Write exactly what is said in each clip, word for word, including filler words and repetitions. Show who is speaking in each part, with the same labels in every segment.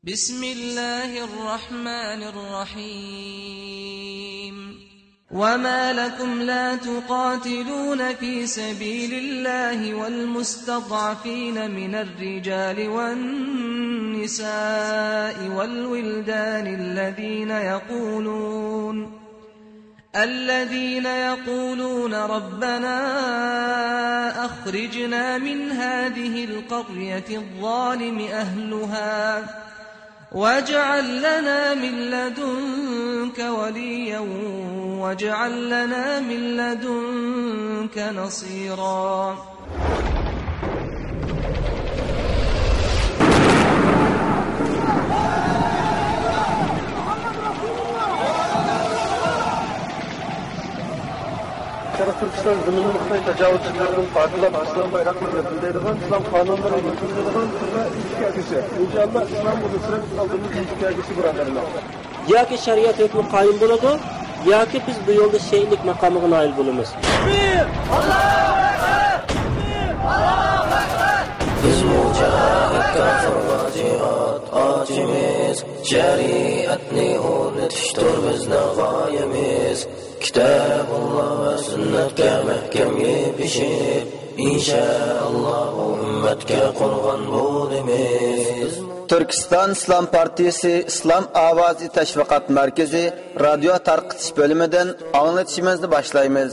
Speaker 1: بسم الله الرحمن الرحيم وما لكم لا تقاتلون في سبيل الله والمستضعفين من الرجال والنساء والولدان الذين يقولون الذين يقولون ربنا أخرجنا من هذه القرية الظالم أهلها واجعل لنا من لدنك وليا واجعل لنا من لدنك نصيرا.
Speaker 2: Türkistan zımını Xitoy tajovuzchilarining qotilab islom bayroqlarini bildiradigan islom qonunlari yuritiladigan turli inkiyagisi. İnşallah islom nusrat aldığımız inkiyagisi birodarlar.
Speaker 3: Yoki shariat hukmi qoyim bo'ladi, yoki biz bu yo'lda sheylik maqomiga noil bo'lamiz.
Speaker 4: Allohu akbar! Allohu akbar! Biz mujohid kafirga jihad ochimiz, shariatni o'rnatishdir bizning g'oyamiz. Kitabulloh va sunnatga mahkam yepishib, inshaalloh ummatga qurg'on bo'lamiz.
Speaker 5: Türkistan İslam Partiyasi İslam Avazi Təşviqat Mərkəzi radio tarqıtış bölümündən anlatışımızı başlayırıq.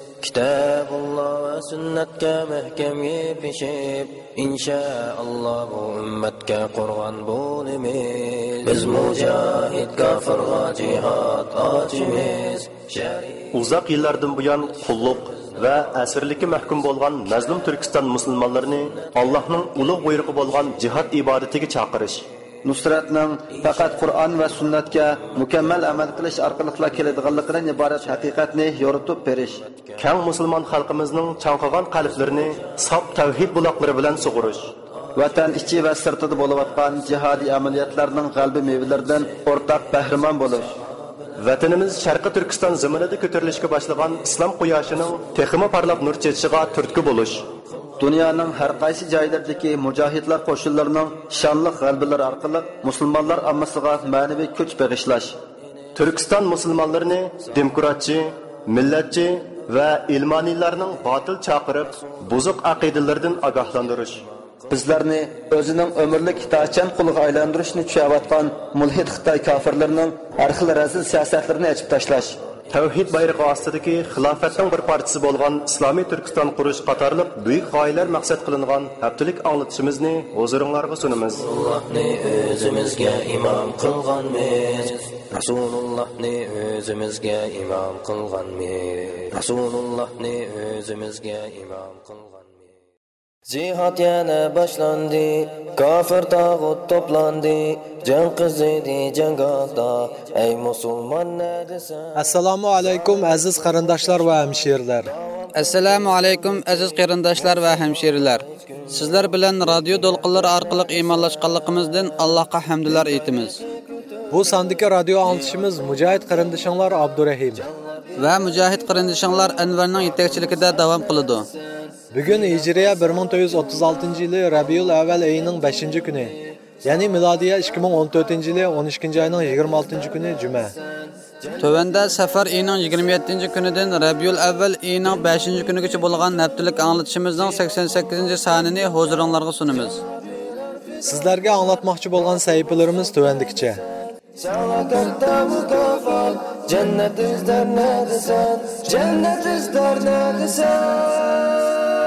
Speaker 4: Kitabulloh va sunnatga mahkam yepishib, inshaalloh ummatga qurg'on bo'lamiz. Biz mujohid kafirga jihad ochimiz.
Speaker 6: Uzaq yillardan buyon qulluq va asirlikka mahkum bo'lgan mazlum Turkiston musulmonlarini Allohning ulug' buyrug'i bo'lgan jihad ibodatiga chaqirish.
Speaker 5: Nusratning faqat Qur'on va sunnatga mukammal amal qilish orqali keladiganligidan iborat haqiqatni yoritib berish.
Speaker 6: Kang musulmon xalqimizning chanqagan qalblarini sop tavhid buloqlari bilan sug'urish.
Speaker 5: Vatan ichi va sirtida bo'layotgan jihodiy amaliyotlarning g'albi mevalaridan o'rtaq bahramon bo'lish.
Speaker 6: Vatanimiz Sharqi Turkiston zaminida ko'tarilishga boshlagan islom quyoshining texmi parlab nur chechishiga turtki bo'lish.
Speaker 5: Dunyoning har qaysi joylaridagi mujohidlar qo'shinlarining shonli g'albalari orqali musulmonlar ommasiga ma'naviy kuch bag'ishlash.
Speaker 6: Turkiston musulmonlarini demokratchi, millatchi va ilmoniylarning botil chaqirib, buzuq aqidalardan ogohlantirish.
Speaker 5: Bizlarni o'zining umrlik itoatchan quliga aylantirishni tushayotgan mulhid Xitoy kofirlarining har xil razil siyosatlarini ochib tashlash.
Speaker 6: Tavhid bayrog'i ostidagi xilofatning bir parchasi bo'lgan Islomiy Turkiston qurish qatorliq buyuk g'oyalar maqsad qilingan haftalik anglatishimizni huzuringizga sunamiz.
Speaker 4: Allohni o'zimizga imom qilganmiz. Rasulullohni o'zimizga imom qilganmiz. Rasulullohni o'zimizga imom qilganmiz. Jihad yana boshlandi, kofir tag'ut to'plandi, jang qizidi jangohda, ey musulmon nadisan.
Speaker 7: Assalomu alaykum aziz qarindoshlar va hamshirlar.
Speaker 8: Assalomu alaykum aziz qarindoshlar va hamshirlar. Sizlar bilan radio to'lqinlari orqali iymonlashganligimizdan Allohga hamdlar aytamiz.
Speaker 7: Bu sondagi radio anglitishimiz Mujohid qarindoshlar Abdurahim
Speaker 8: va Mujohid qarindoshlar Anvarning yetakchiligida davom qiladi.
Speaker 7: Bugun Hijriya bir ming to'rt yuz o'ttiz oltinchi yili Rabiul Avval oyining beshinchi kuni, ya'ni milodiya ikki ming o'n to'rtinchi yili o'n ikkinchi oyning yigirma oltinchi kuni juma.
Speaker 8: Tövəndə Safar ayının yigirma yettinchi kunidan Rabiul Avval ayının beshinchi kunigacha bo'lgan haftalik anglatishimizning sakson sakkizinchi sonini huzuringizga sunamiz.
Speaker 7: Sizlarga anglatmoqchi bo'lgan sahifalarimiz tövəndikicha.
Speaker 4: Salakatda mukofot, jannat izlar nadisan, jannat izlar nadisan.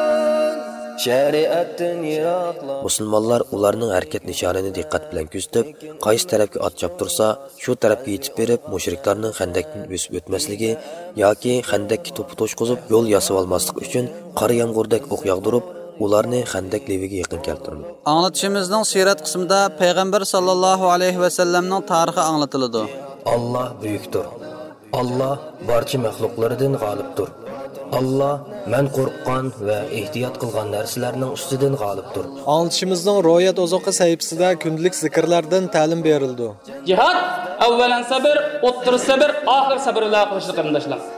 Speaker 4: Shariatdan yiroqlar. Musulmonlar ularning harakat nishonini diqqat bilan kuzatib, qaysi tarafga ot choptirsa, shu tarafga yetib berib, mushriklarning xandakdan o'sib o'tmasligi yoki xandakka to'p to'shqizib yo'l yasab olmaslik uchun qora yomg'irdak o'q yog'dirib, ularni xandak leviga yaqin keltirdi.
Speaker 8: Anglatishimizning sirat qismida payg'ambar sallallohu alayhi va sallamning tarixi anglatiladi.
Speaker 4: Alloh buyukdir. Alloh barcha maxluqlaridan g'olibdir. Allah men qo'rqqan va ehtiyot qilgan narsalarning ustidan g'olibdir.
Speaker 7: Anglitishimizning ro'yat ozuqi sahifasida kundalik zikrlardan ta'lim berildi.
Speaker 9: Jihad avvalan sabr, o'ttir sabr, oxir sabr bilan qilishni qarindoshlar.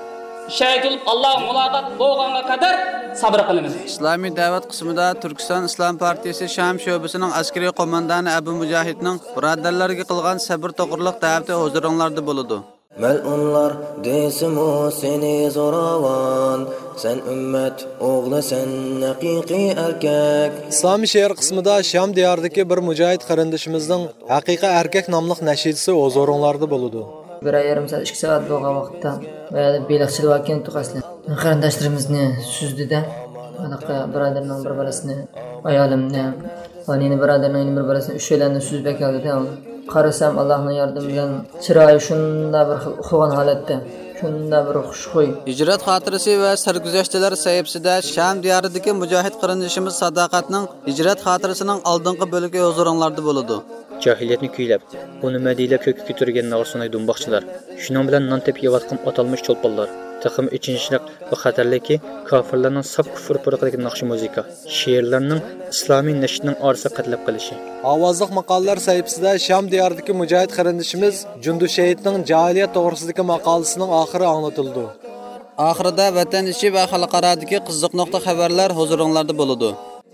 Speaker 9: şahit olup Allah'a mulakat bo'lganga qadar sabr qilamiz.
Speaker 8: İslami da'vat qismida Turkiston Islom partiyasi Sham sho'basining askariy qo'mondoni Abu Mujahidning birodarlarga qilgan sabr to'g'riliq da'vati huzuringlarda bo'ladi.
Speaker 4: Mal'unlar desimu seni zoravan, sen ümmet oğlu sen haqiqiy erkak.
Speaker 7: İslami she'r qismida Sham diyoridagi bir mujohid qarindishimizning haqiqiy erkak nomli nashidasi huzuringlarda bo'ladi.
Speaker 10: Bir yarim soat ikki soat bo'lgan vaqtda bayada beliqchilik vakin tuqaslar. Qarindoshlarimizni suzdida, anaqa birodarning bir bolasini, ayolimni, onini birodarning bir bolasini uchalani suzib keldi-da. Qarasam Allohning yordami bilan chiroyi shunda bir uxlagan holatda, shunda bir xushxo'y.
Speaker 8: Hijrat xotirasi va sarguzashtalar sahifasida Sham diyoridagi mujohid qarindishimiz Sadoqatning hijrat xotirasining oldingi bo'ligi huzuringlarda bo'ladi.
Speaker 11: Jahiliyatni kuylab, uni madiyla ko'kka ko'targan nog'sonay dumboqchilar, shuning bilan non tepib yeyotgan atalmish cho'lponlar, taxim ichinchilik va xatarligi kofirlarning saf kufr purqidagi naqsh muzika, she'rlarning islomiy nashidning orasi qatlab qilishi.
Speaker 7: Ovozliq maqolalar sahifasida Sham diyoridagi mujohid qarindishimiz Jundushayidning jahiliyat to'g'risidagi maqolasining oxiri anglatildi.
Speaker 8: Oxirida vatan ichi va xalqarodagi qiziq nuqta xabarlar huzuringlarda bo'ladi.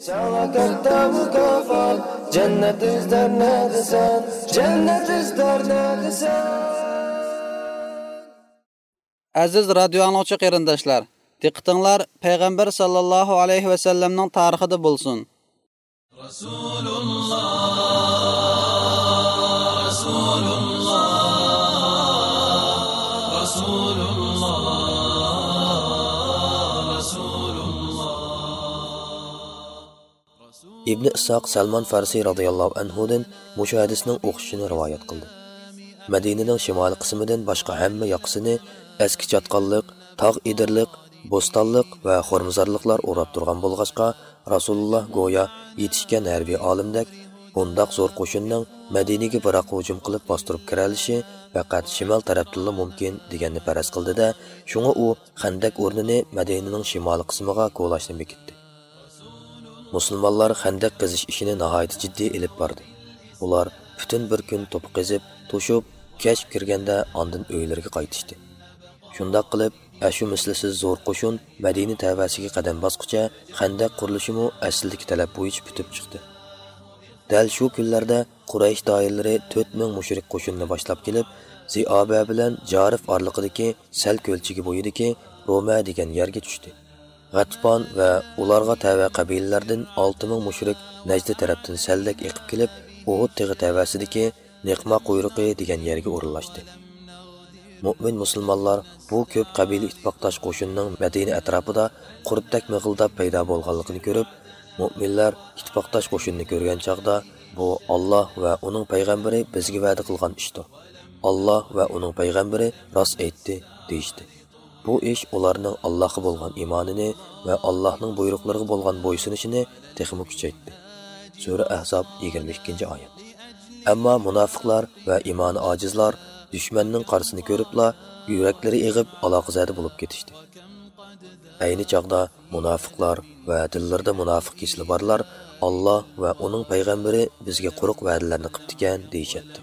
Speaker 12: Cennet izler ne desen, cennet izler ne desen.
Speaker 8: Aziz radio anglag'uchi qarindoshlar, diqqatinglar payg'ambar sallallohu alayhi va sallamning tarixida bo'lsin.
Speaker 12: Rasululloh, Rasululloh, Rasululloh, Rasululloh.
Speaker 4: İbn Ishaq Salman Farsi radhiyallohu anhudan mushu hadisning o'qishini rivoyat qildi. Madinaning shimoliy qismidan boshqa hamma yoqsini eski chatqonlik, tog' edirlik, bo'stonlik va xo'rmizorliklar o'rab turgan bo'lg'achqa Rasululloh go'yo yetishgan harbiy olimdek bundoq zo'r qo'shinning Madinaga biroq hujum qilib bostirib kiralishi faqat shimol tarafdan mumkin deganni faraz qildi-da, shunga u Xandak o'rnini Madinaning shimoliy qismiga qo'lashni bekitdi. Musulmonlar Xandak qazish ishini nihoyat jiddiy olib bordi. Ular butun bir kun to'p qazib, to'shib, kech kirganda ondan uylariga qaytishdi. Shundoq qilib, ashu mislsiz zo'r qo'shin Madina tavasiga qadam bosqicha Xandak qurilishimi aslidagi talab bo'yicha bitib chiqdi. Dal shu kunlarda Quraysh doiralari to'rt ming mushrik qo'shinni boshlab kelib, Ziyoba bilan Jarif orliqidagi Sal ko'lchigi bo'yidagi Roma degan yerga tushdi. G'atfon va ularga tava qabilalardan olti ming mushrik Najd tarafdan Saldak eqib kelib, Uhud tog'i tavasidagi Niqma quyruqi degan yerga o'rinlashdi. Mu'min musulmonlar bu ko'p qabila ittifoqdosh qo'shinning Madina atrofida qurtdak mig'ildab paydo bo'lganligini ko'rib, mu'minlar ittifoqdosh qo'shinni ko'rgan chaqda bu Alloh va uning payg'ambari bizga va'da qilgan ishdir. Alloh va uning payg'ambari rost aytdi deydi. Bu ish ularning Allohga bo'lgan iymonini va Allohning buyruqlariga bo'lgan bo'ysunishini texmi kuchaytdi. Sura Ahzob yigirma ikkinchi oyat. Ammo munofiqlar va iymoni ojizlar dushmanning qarsini ko'ribla yuraklari eg'ib aloqazada bo'lib ketishdi. Ayni chaqda munofiqlar va dillarda munofiq kislar borlar Alloh va uning payg'ambari bizga quruq va'dalarni qilibdi-kan deyshapti.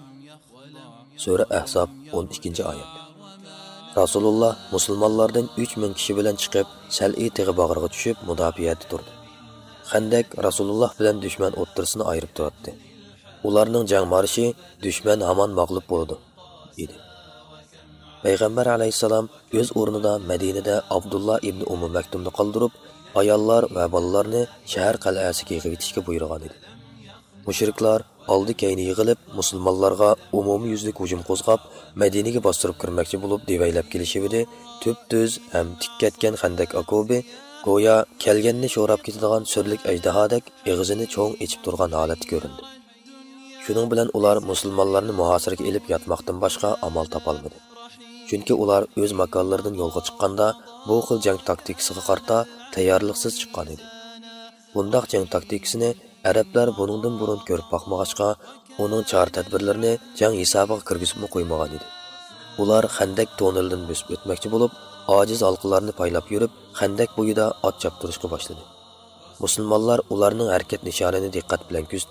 Speaker 4: Sura Ahzob o'n ikkinchi oyat. Rasululloh musulmonlardan uch ming kishi bilan chiqib, Sal'i tog'i bag'riga tushib mudofiyatda turdi. Xandak Rasululloh bilan dushman o'ttirsini ayirib turadi. Ularning jang marshi dushman hamon mag'lub bo'ldi edi. Payg'ambar alayhisalom o'z o'rnida Madinada Abdullah ibn Ummu Maktumni qoldirib, ayollar va bolalarni shahar qal'asiga yig'itishga buyurgan edi. Mushriklar oldi keyni yig'ilib, musulmonlarga umumiy yuzlik hujum qo'zg'ab, Madinaga bostirib kirmoqchi bo'lib devaylab kelishibdi. Tüp-tüz ham tik ketgan Xandak okobi go'yo kelganni sho'rab ketadigan sirlik ajdahodek og'zini cho'ng ichib turgan holat ko'rindi. Shuning bilan ular musulmonlarni muhosiraga elib yotmoqdan boshqa amal topolmadi. Chunki ular o'z makonlaridan yo'lga chiqqanda bu xil jang taktikasiga qarta tayyorliksiz chiqqan edi. Bundaq jang taktikasini arablar buningdan burun ko'rib boqmag'achqa, uning chora-tadbirlarini jang hisobiga kirgizib qo'ymagan edi. Ular Xandak to'nilidan bosib o'tmoqchi bo'lib, ojiz halqalarni paylab yurib, Xandak bo'yida ot chaptirishga boshladi. Musulmonlar ularning harakat nishonini diqqat bilan kuzatib,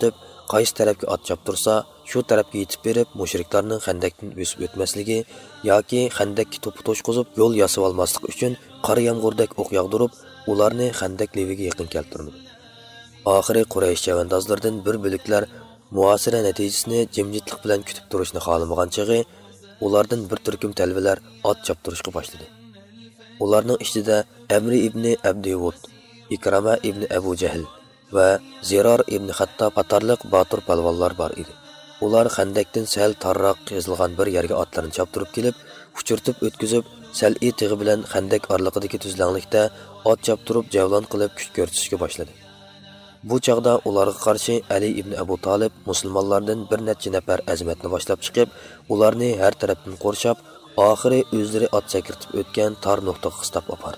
Speaker 4: qaysi tarafga ot choptirsa, shu tarafga yetib berib, mushriklarning Xandakdan o'sib o'tmasligi yoki Xandakka to'p to'shqizib yo'l yasab olmaslik uchun qor yomg'irdak o'q yog'dirib, ularni Xandak leviga yaqin keltirdi. Oxiri Quraysh chavandozlaridan bir bo'liklar muasira natijasini jimjitlik bilan kutib turishni xohlamagan chig'i, ulardan bir turkum talvalar ot choptirishga boshladi. Ularning ichida Amri ibn Abdiyud, Ikrama ibn Abu Jahl va Zirar ibn Xattob qatorliq botir palvonlar bor edi. Ular Xandakdan sal tarroq yozilgan bir yerga otlarni choptirib kelib, uchirtib o'tkazib, sal'i tig'i bilan Xandak orliqidagi tuzlanlikda ot choptirib javlon qilib kuch ko'rsatishga boshladi. Bu chaqda ularga qarshi Ali ibn Abu Talib musulmonlardan bir necha nafar azmatni boshlab chiqib, ularni har tarafdan qo'rshab, oxiri o'zlari ot sakirtib o'tgan tor nuqtaga qistab opardi.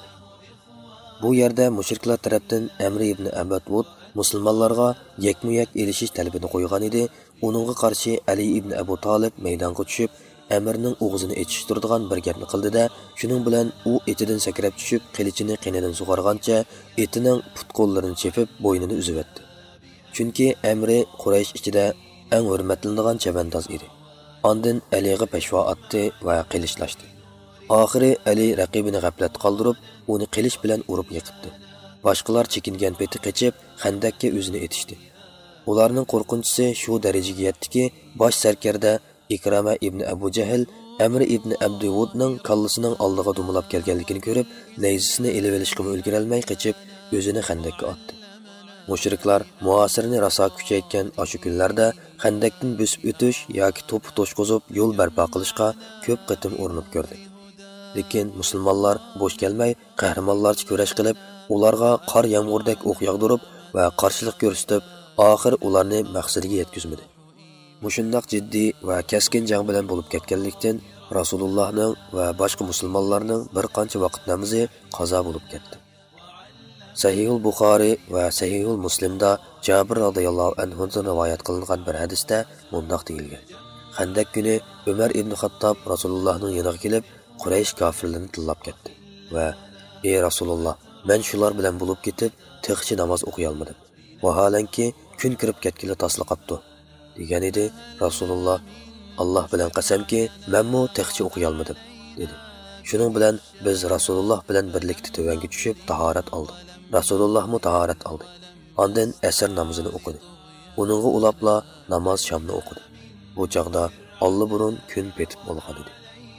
Speaker 4: Bu yerda mushriklar tarafdan Amri ibn Abdiyud musulmonlarga yakma-yak elishish talabini qo'ygan edi. Uningga qarshi Ali ibn Abu Talib maydonga tushib, Amirning o'g'zini etishtiradigan bir gapni qildi-da, shuning bilan u etidan sakrab tushib, qilichini qinidan sug'argancha etining put-qo'llarini chepib, bo'ynini uzib etdi. Chunki Amri Quraysh ichida eng hurmatlanadigan chavandoz edi. Ondan Aliga peshvo otdi va qilichlashdi. Oxiri Ali raqibini g'aflat qoldirib, uni qilich bilan urib yiqitdi. Boshqalar chekingan peti qochib, Xandakka o'zini etishdi. Ularning qo'rqinchisi shu darajaga yetdiki, bosh sarkarda Ikrama ibn Abu Jahl Amr ibn Abdiyudning kallasining oldiga dumlab kelganligini ko'rib, nayzisini elib olishga ulgura olmay qochib, o'zini Xandakka otdi. Mushriklar muosirini raso kuchaytgan o'sha kunlarda Xandakdan bosib o'tish yoki to'p to'shqizib yo'l barpo qilishga ko'p qatim urinib ko'rdi. Lekin musulmonlar bo'sh kelmay, qahramonlarcha kurash qilib, ularga qor yomg'irdak o'q yog'dirib va qarshilik ko'rsatib, oxir ularni maqsadiga yetkazmadi. Mushundaq jiddiy va keskin jang bilan bo'lib ketganlikdan Rasulullohning va boshqa musulmonlarning bir qancha vaqt namozi qazo bo'lib ketdi. Sahihul Buxoriy va Sahihul Muslimda Jabir radhiyallohu anhu dan rivoyat qilingan bir hadisda mundaq deyilgan: Xandak kuni Umar ibn Xattob Rasulullohning yoniga kelib, Quraysh kofirlarini tillab ketdi va: "Ey Rasululloh, men shular bilan bo'lib ketib, tig'chi namoz o'qiy olmadim. Vaholanki kun kirib ketgili tasli qopti" degan edi. Rasululloh: "Alloh bilan qasamki, menmu tig'chi o'qiy olmadim" dedi. Shuning bilan biz Rasululloh bilan birlikda tövanga tushib tahorat oldik. Rasululloh mu tahorat oldi. Ondan asr namozini o'qidi. Uningga ulabla namoz shamni o'qidi. Bu chaqda Alloh burun kun petib bo'lgan edi.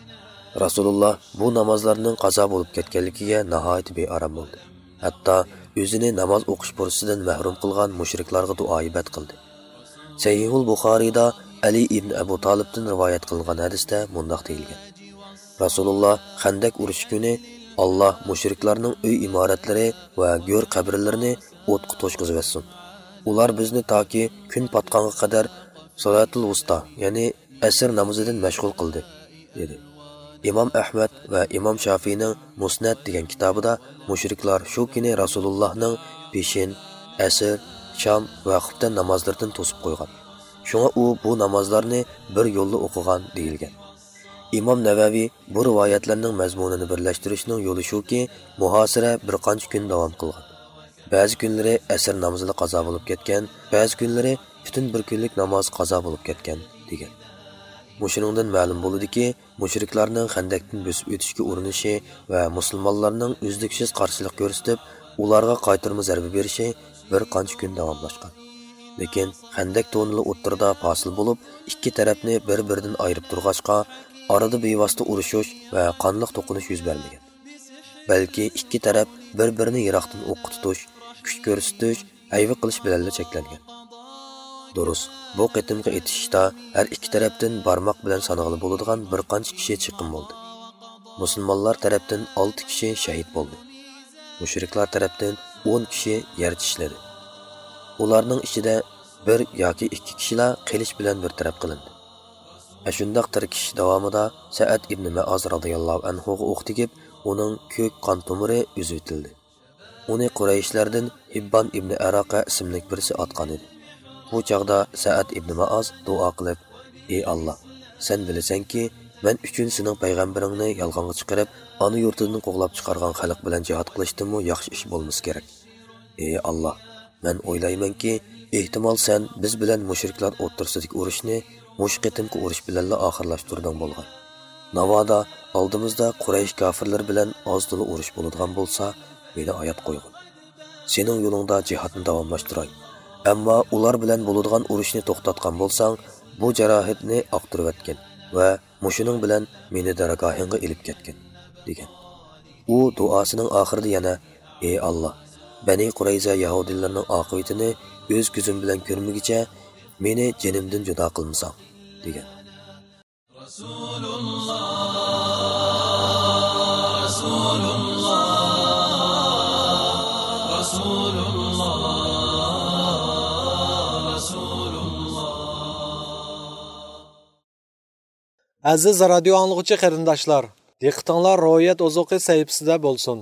Speaker 4: Rasululloh bu namozlarning qazo bo'lib ketganligiga nihoyat bearam bo'ldi. Hatto o'zini namoz o'qish fursatidan mahrum qilgan mushriklarga duoibat qildi. Sahihul Buxoriyda Ali ibn Abu Talibdan rivoyat qilingan hadisda mundaq deyilgan: Rasululloh Xandak urushi kuni Allah mushriklarning uy imoratlari va go'r qabrlarini o'tqa to'shqizib etsin. Ular bizni toki kun patqanga qadar Salatul Wusta, ya'ni asr namozidan mashg'ul qildi, dedi. Imom Ahmad va Imom Shafiyning Musnad degan kitobida mushriklar shu kuni Rasulullohning peshin, asr, sham va xuftan namozlaridan to'sib qo'ygan. Shunga u bu namozlarni bir yo'lda o'qigan deyilgan. İmam Navaviy bu rivoyatlarning mazmunini birlashtirishning yo'li shuki, muhosira bir qancha kun davom qilgan. Ba'zi kunlari asr namozida qazo bo'lib ketgan, ba'zi kunlari butun bir kunlik namoz qazo bo'lib ketgan degan. Mushuningdan ma'lum bo'ldiki, mushriklarning Xandakdan bosib o'tishga urinishi va musulmonlarning uzluksiz qarshilik ko'rsatib, ularga qaytarma zarba berishi bir qancha kun davomlashgan. Lekin Xandak to'nili o'ttirda fasil bo'lib, ikki tarafni bir-biridan ayirib turg'achqa, arada bevosita urushish va qonliq to'qinish yuz bermagan. Balki ikki taraf bir-birini yiroqdan o'q tutish, kuch ko'rsatish, hayva qilish bilan cheklangan. Durust, bu qitimga etishda har ikki tarafdan barmoq bilan sanog'li bo'ladigan bir qancha kishi chiqim bo'ldi. Musulmonlar tarafdan olti kishi shahid bo'ldi. Mushriklar tarafdan o'n kishi yer tishladi. Ularning ichida bir yoki ikki kishilar qilich bilan bir taraf qilindi. Ashundaq tirkish davomida Sa'ad ibn Mu'az radhiyallohu anhu ga o'q tegib, uning ko'k qon tomiri uzitildi. Uni Qurayshlardan Hibban ibn Araqa ismli birisi otgan edi. Bu chaqda Sa'ad ibn Mu'az duo qilib: "Ey Alloh, sen bilasanki, men uchun sening payg'ambaringni yolg'onga chiqarib, ona yurtidan qo'g'lab chiqargan xalq bilan jihad qilishdimmi yaxshi ish bo'lmasa kerak. Ey Alloh, men o'ylaymanki, Ehtimal sen biz bilan mushriklar o'rtasidagi urushni mush qitimki urush bilanla oxirlashtirgan bo'lgan. Navoda oldimizda Quraysh kofirlar bilan ozdili urush bo'ladigan bo'lsa, meni oyat qo'ygin. Sening yo'lingda jihodni davomlashtiray. Ammo ular bilan bo'ladigan urushni to'xtatgan bo'lsang, bu jarohatni oqtirib o'tgan va mushuning bilan meni dargohingga ilib ketgan degan. U duosining oxirida yana: "Ey Alloh, Bani Qurayza Yahudilarning oqibatini o'z ko'zim bilan ko'rmagicha meni jinimdan judo qilmasang" degan. Rasululloh Rasululloh Rasululloh Rasululloh. Aziz radio anglag'uchi qarindoshlar, diqqatinglar ro'yat ozuqi sahifasida bo'lsin.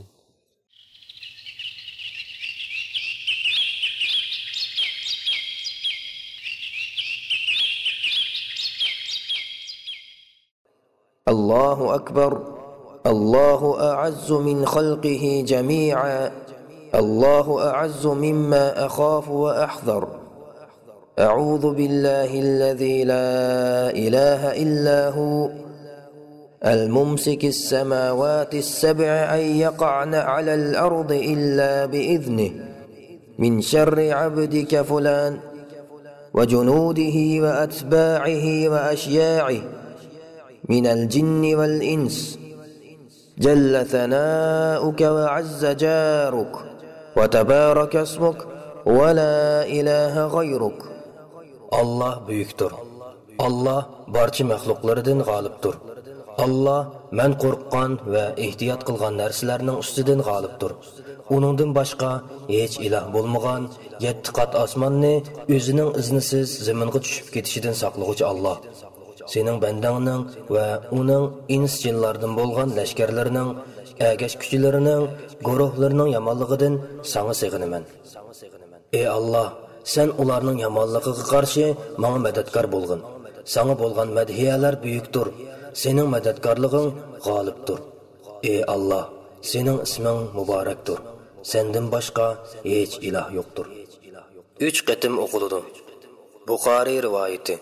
Speaker 12: الله أكبر الله أعز من خلقه جميعا الله أعز مما أخاف وأحذر أعوذ بالله الذي لا إله إلا هو الممسك السماوات السبع أن يقعن على الأرض إلا بإذنه من شر عبدك فلان وجنوده وأتباعه وأشياعه من الجن والإنس جل ثناؤك وعز جارك وتبارك اسمك ولا إله غيرك.
Speaker 4: Allah büyüktür. Allah barcha maxluqlardan g'olibdir. Allah men qo'rqqan va ehtiyot qilgan narsalarning ustidan g'olibdir. Uningdan boshqa hech iloh bo'lmagan, yetti qat osmonni o'zining iznisiz zaminga tushib ketishidan saqlovchi Allah. Sening bandangning va uning ins jinlardan bo'lgan lashkarlarining, agash kuchlarining, guruhlarining yomonligidan sana sig'inaman. Ey Allah, sen ularning yomonligiga qarshi menga madadkor bo'lgin. Sana bo'lgan madhiyalar buyukdir. Sening madadkorliging g'olibdir. Ey Allah, sening isming muborakdir. Sendan boshqa hech iloh yo'qdir. uch qatim o'qildi. Buxoriy rivoyati.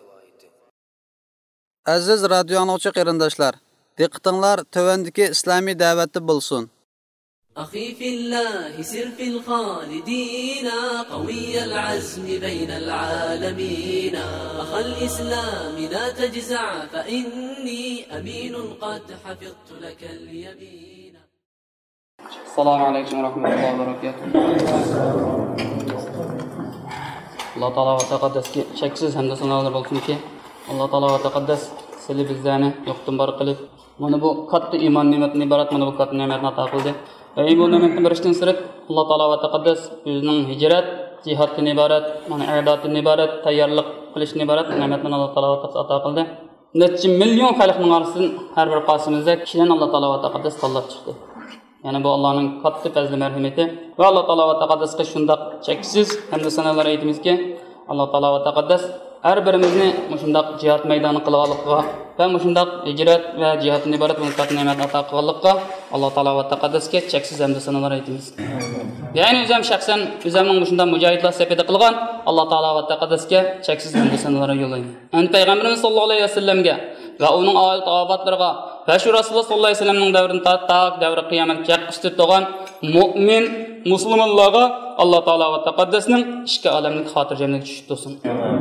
Speaker 8: Aziz radio anglag'uchi qarindoshlar, diqqatinglar tövəndəki İslami dəvətdə bulsun.
Speaker 13: أخي في الله سر في الخالدين قوي العزم بين العالمين أخ الإسلام لا تجزع فإني أمين قد حفظت لك اليمين.
Speaker 9: السلام عليكم ورحمة الله وبركاته. الله تعالى وتقدس ki şeksiz hem de sanalar olsun ki Allah Taala ve Tekaddes sizleri bizlerni yo'qdan bor qilib, mana bu katta iymon ne'matidan iborat mana bu katta ne'matni ato qildi. Va bu ne'matni berishdan sirib Alloh Taala va Tekaddes o'zining hijrat, jihaddan iborat, mana i'doddan iborat, tayyorlik qilishdan iborat ne'matni Alloh Taala va Tekaddes ato qildi. Necha million xalqning orasidan har bir qasimizda kishidan Alloh Taala va Tekaddes tanlab chiqdi. Yani bu Allah'ın katta fazla merhameti ve Allah Taala ve Tekaddes şundaq cheksiz hem de sanalar aytamiz ki Allah Taala ve Tekaddes her birimizni şundaq cihat meydanı qilganlikqa ve şundaq hicret ve cihatdan iborat bu katta ne'mat ato qilganlikqa Allah Taala ve Tekaddes'ga cheksiz hem de sanalar aytamiz. Yani o'zim shaxsan o'zimning shunday mujohidlar safida qilgan Allah Taala ve Tekaddes'ga cheksiz hem de sanalar yo'llayman. Endi payg'ambarimiz sollallohu alayhi vasallamga ve onun ayet abatlarga ve şu Rasulullah sallallahu aleyhi ve sellem'nin devrinde ta devre kıyametçe üstü doğan mümin Müslümanlara Allah Taala ve Tekaddes'nin işki alemlik hatırcamlık düşüp olsun.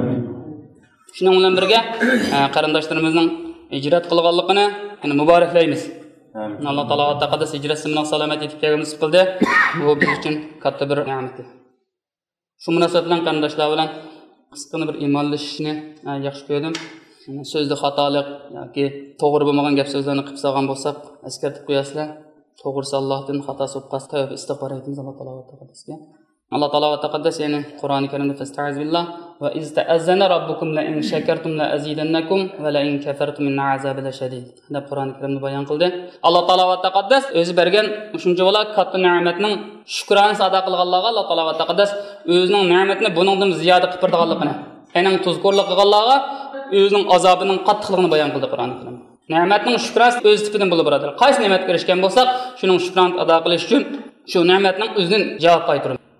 Speaker 9: Şunun bilan birge qarindoshlarımızın icrat qilganligini yani mübarekleymiz. Allah Taala ve Tekaddes icrasining salomat etib bergimiz qildi. Bu biz uchun katta bir ne'mat. Shu munosabat bilan qarindoshlar bilan qisqagina bir iymonlashishni yaxshi ko'rdim. Sözlü xatolik yoki to'g'ri bo'lmagan gap so'zlarni qilib solgan bo'lsak, eskartib qo'yasizlar. To'g'risi Allohdan, xatosi bo'lsa tavba istig'for aytamiz Alloh Taolo va Taqaddasga. Alloh Taolo va Taqaddas ya'ni Qur'oni Karimda fastaiz billah va iz ta'azzana robbukum la in shakartum la azidannakum va la in kafartum inna azabi lashadid. deb Qur'oni Karimda bayon qildi. Alloh Taolo va Taqaddas o'zi bergan shuncha bo'la katta ne'matning shukronasini ado qilganlarga Alloh Taolo va Taqaddas o'zining ne'matini buningdan ziyoda qilib berganligini, aynan tuzkorlik qilganlarga o'zining azobining qattiqligini bayon qildi Qur'on Karim. Ne'matning shukrasi o'z tipidan bo'lib turadi. Qaysi ne'mat ko'rishgan bo'lsak, shuning shukron ado qilish uchun shu ne'matning o'zidan javob qaytarib.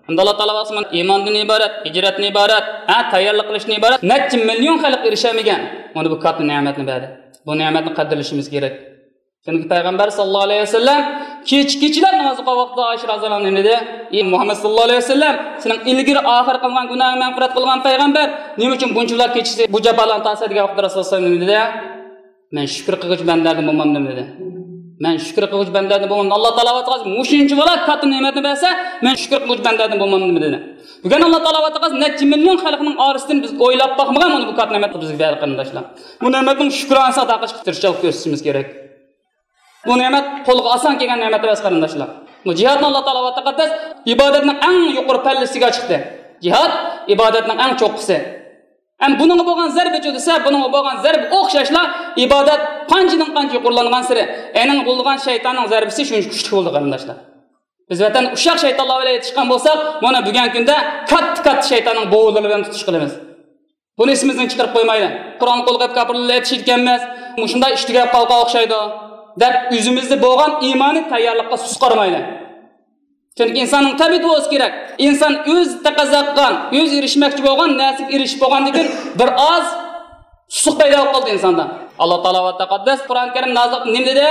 Speaker 9: Allah Taala vasman iymondan iborat, hijratdan iborat, ha tayyorlik qilishdan iborat necha million xalq erishamagan. Mana bu katta ne'matni berdi. Bu ne'matni qadrlashimiz kerak. Chunki payg'ambar sollallohu alayhi vasallam kech-kechilar namoz o'qigan vaqtda Oysha roziyallohu anha dedi: "Ey Muhammad sollallohu alayhi vasallam, sening ilgari oxir qilgan gunohni mag'firat qilgan payg'ambar, nima uchun bunchalar kechisi bu jaballarni tasadigan vaqtda Rasululloh sollallohu alayhi vasallam dedi: "Men shukr qiluvchi bandalardan bo'lmadim" dedi. Men shukr qiluvchi bandalardan bo'lmadim. Alloh taolo va taolo mushinchi bola katta ne'matni bersa, men shukr qiluvchi bandalardan bo'lmadim dedi. Bugun Alloh taolo va taolo necha million xalqning orasidan biz o'ylab boqmagan mana bu katta ne'matni bizga berdi qarindoshlar. Bu ne'matning shukronasi ado qilishga tirishchilik ko'rsatishimiz kerak. Bu ne'mat qo'lga oson kelgan ne'mat emas qarindoshlar. Bu jihadni Alloh taolo va taqaddas ibodatning eng yuqori pallasiga chiqdi. Jihad ibodatning eng cho'qqisi. Ham buningga bo'lgan zarbachi desa, buningga bo'lgan zarb o'xshashlar ibodat qanchadan qancha yuqorilangan siri, ening bo'lgan shaytonning zarbisi shuncha kuchli bo'ldi qarindoshlar. Biz vatan ushaq shaytonlar bilan yetishgan bo'lsak, mana bugun kunda katta-katta shaytonning bo'g'ilari bilan tutish qilamiz. Buni esimizdan chiqarib qo'ymaydi. Qur'on qo'lg'ab kapirlar yetishganmiz, shunday ishtiga qalqa o'xshaydi deb o'zimizda bo'lgan iymoniy tayyorlikqa sus qarmaydi. Chunki insonning tabiati o'z kerak. Inson o'z taqozoqqan, o'z erishmoqchi bo'lgan narsaga erishib bo'lgandan keyin bir oz susuq paydo qildi insonda. Alloh taolo va taqaddas Qur'on Karim nozil nima dedi?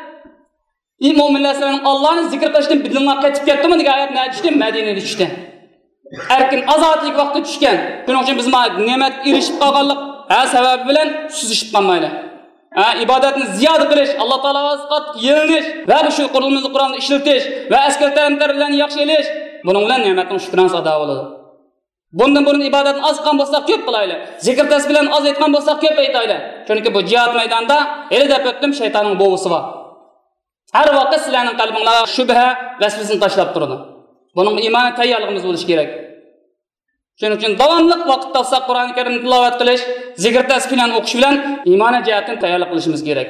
Speaker 9: Ey mu'minlar, sizlarning Allohni zikr qilishdan bidilma qaytib ketdimi degan oyat nima tushdi? Madinada tushdi. Erkin azodlik vaqti tushgan. Shuning uchun biz ne'mat erishib qolganlik ha sababi bilan suzishib qolmaydi. Ha ibodatni ziyoda qilish, Alloh taologa qattiq yelinish va shu Qur'onni Qur'onni ishlatish va askar ta'limlar bilan yaxshi elish, buning bilan ne'matning shukronasi ado bo'ladi. Bundan burun ibodatni oz qilgan bo'lsak ko'p qilaylik. Zikr tas bilan oz aytgan bo'lsak ko'p aytaylik. Chunki bu jihad maydonida elida o'tdim shaytonning bo'g'isi bor. Har vaqt sizlarning qalbingizga shubha vasvasini tashlab turadi. Buning iymoni tayyorligimiz bo'lishi kerak. Shuning uchun davomli vaqt topsa Qur'oni Karimni tilovat qilish, zikr tas bilan o'qish bilan iymoni jihatdan tayyorlik qilishimiz kerak.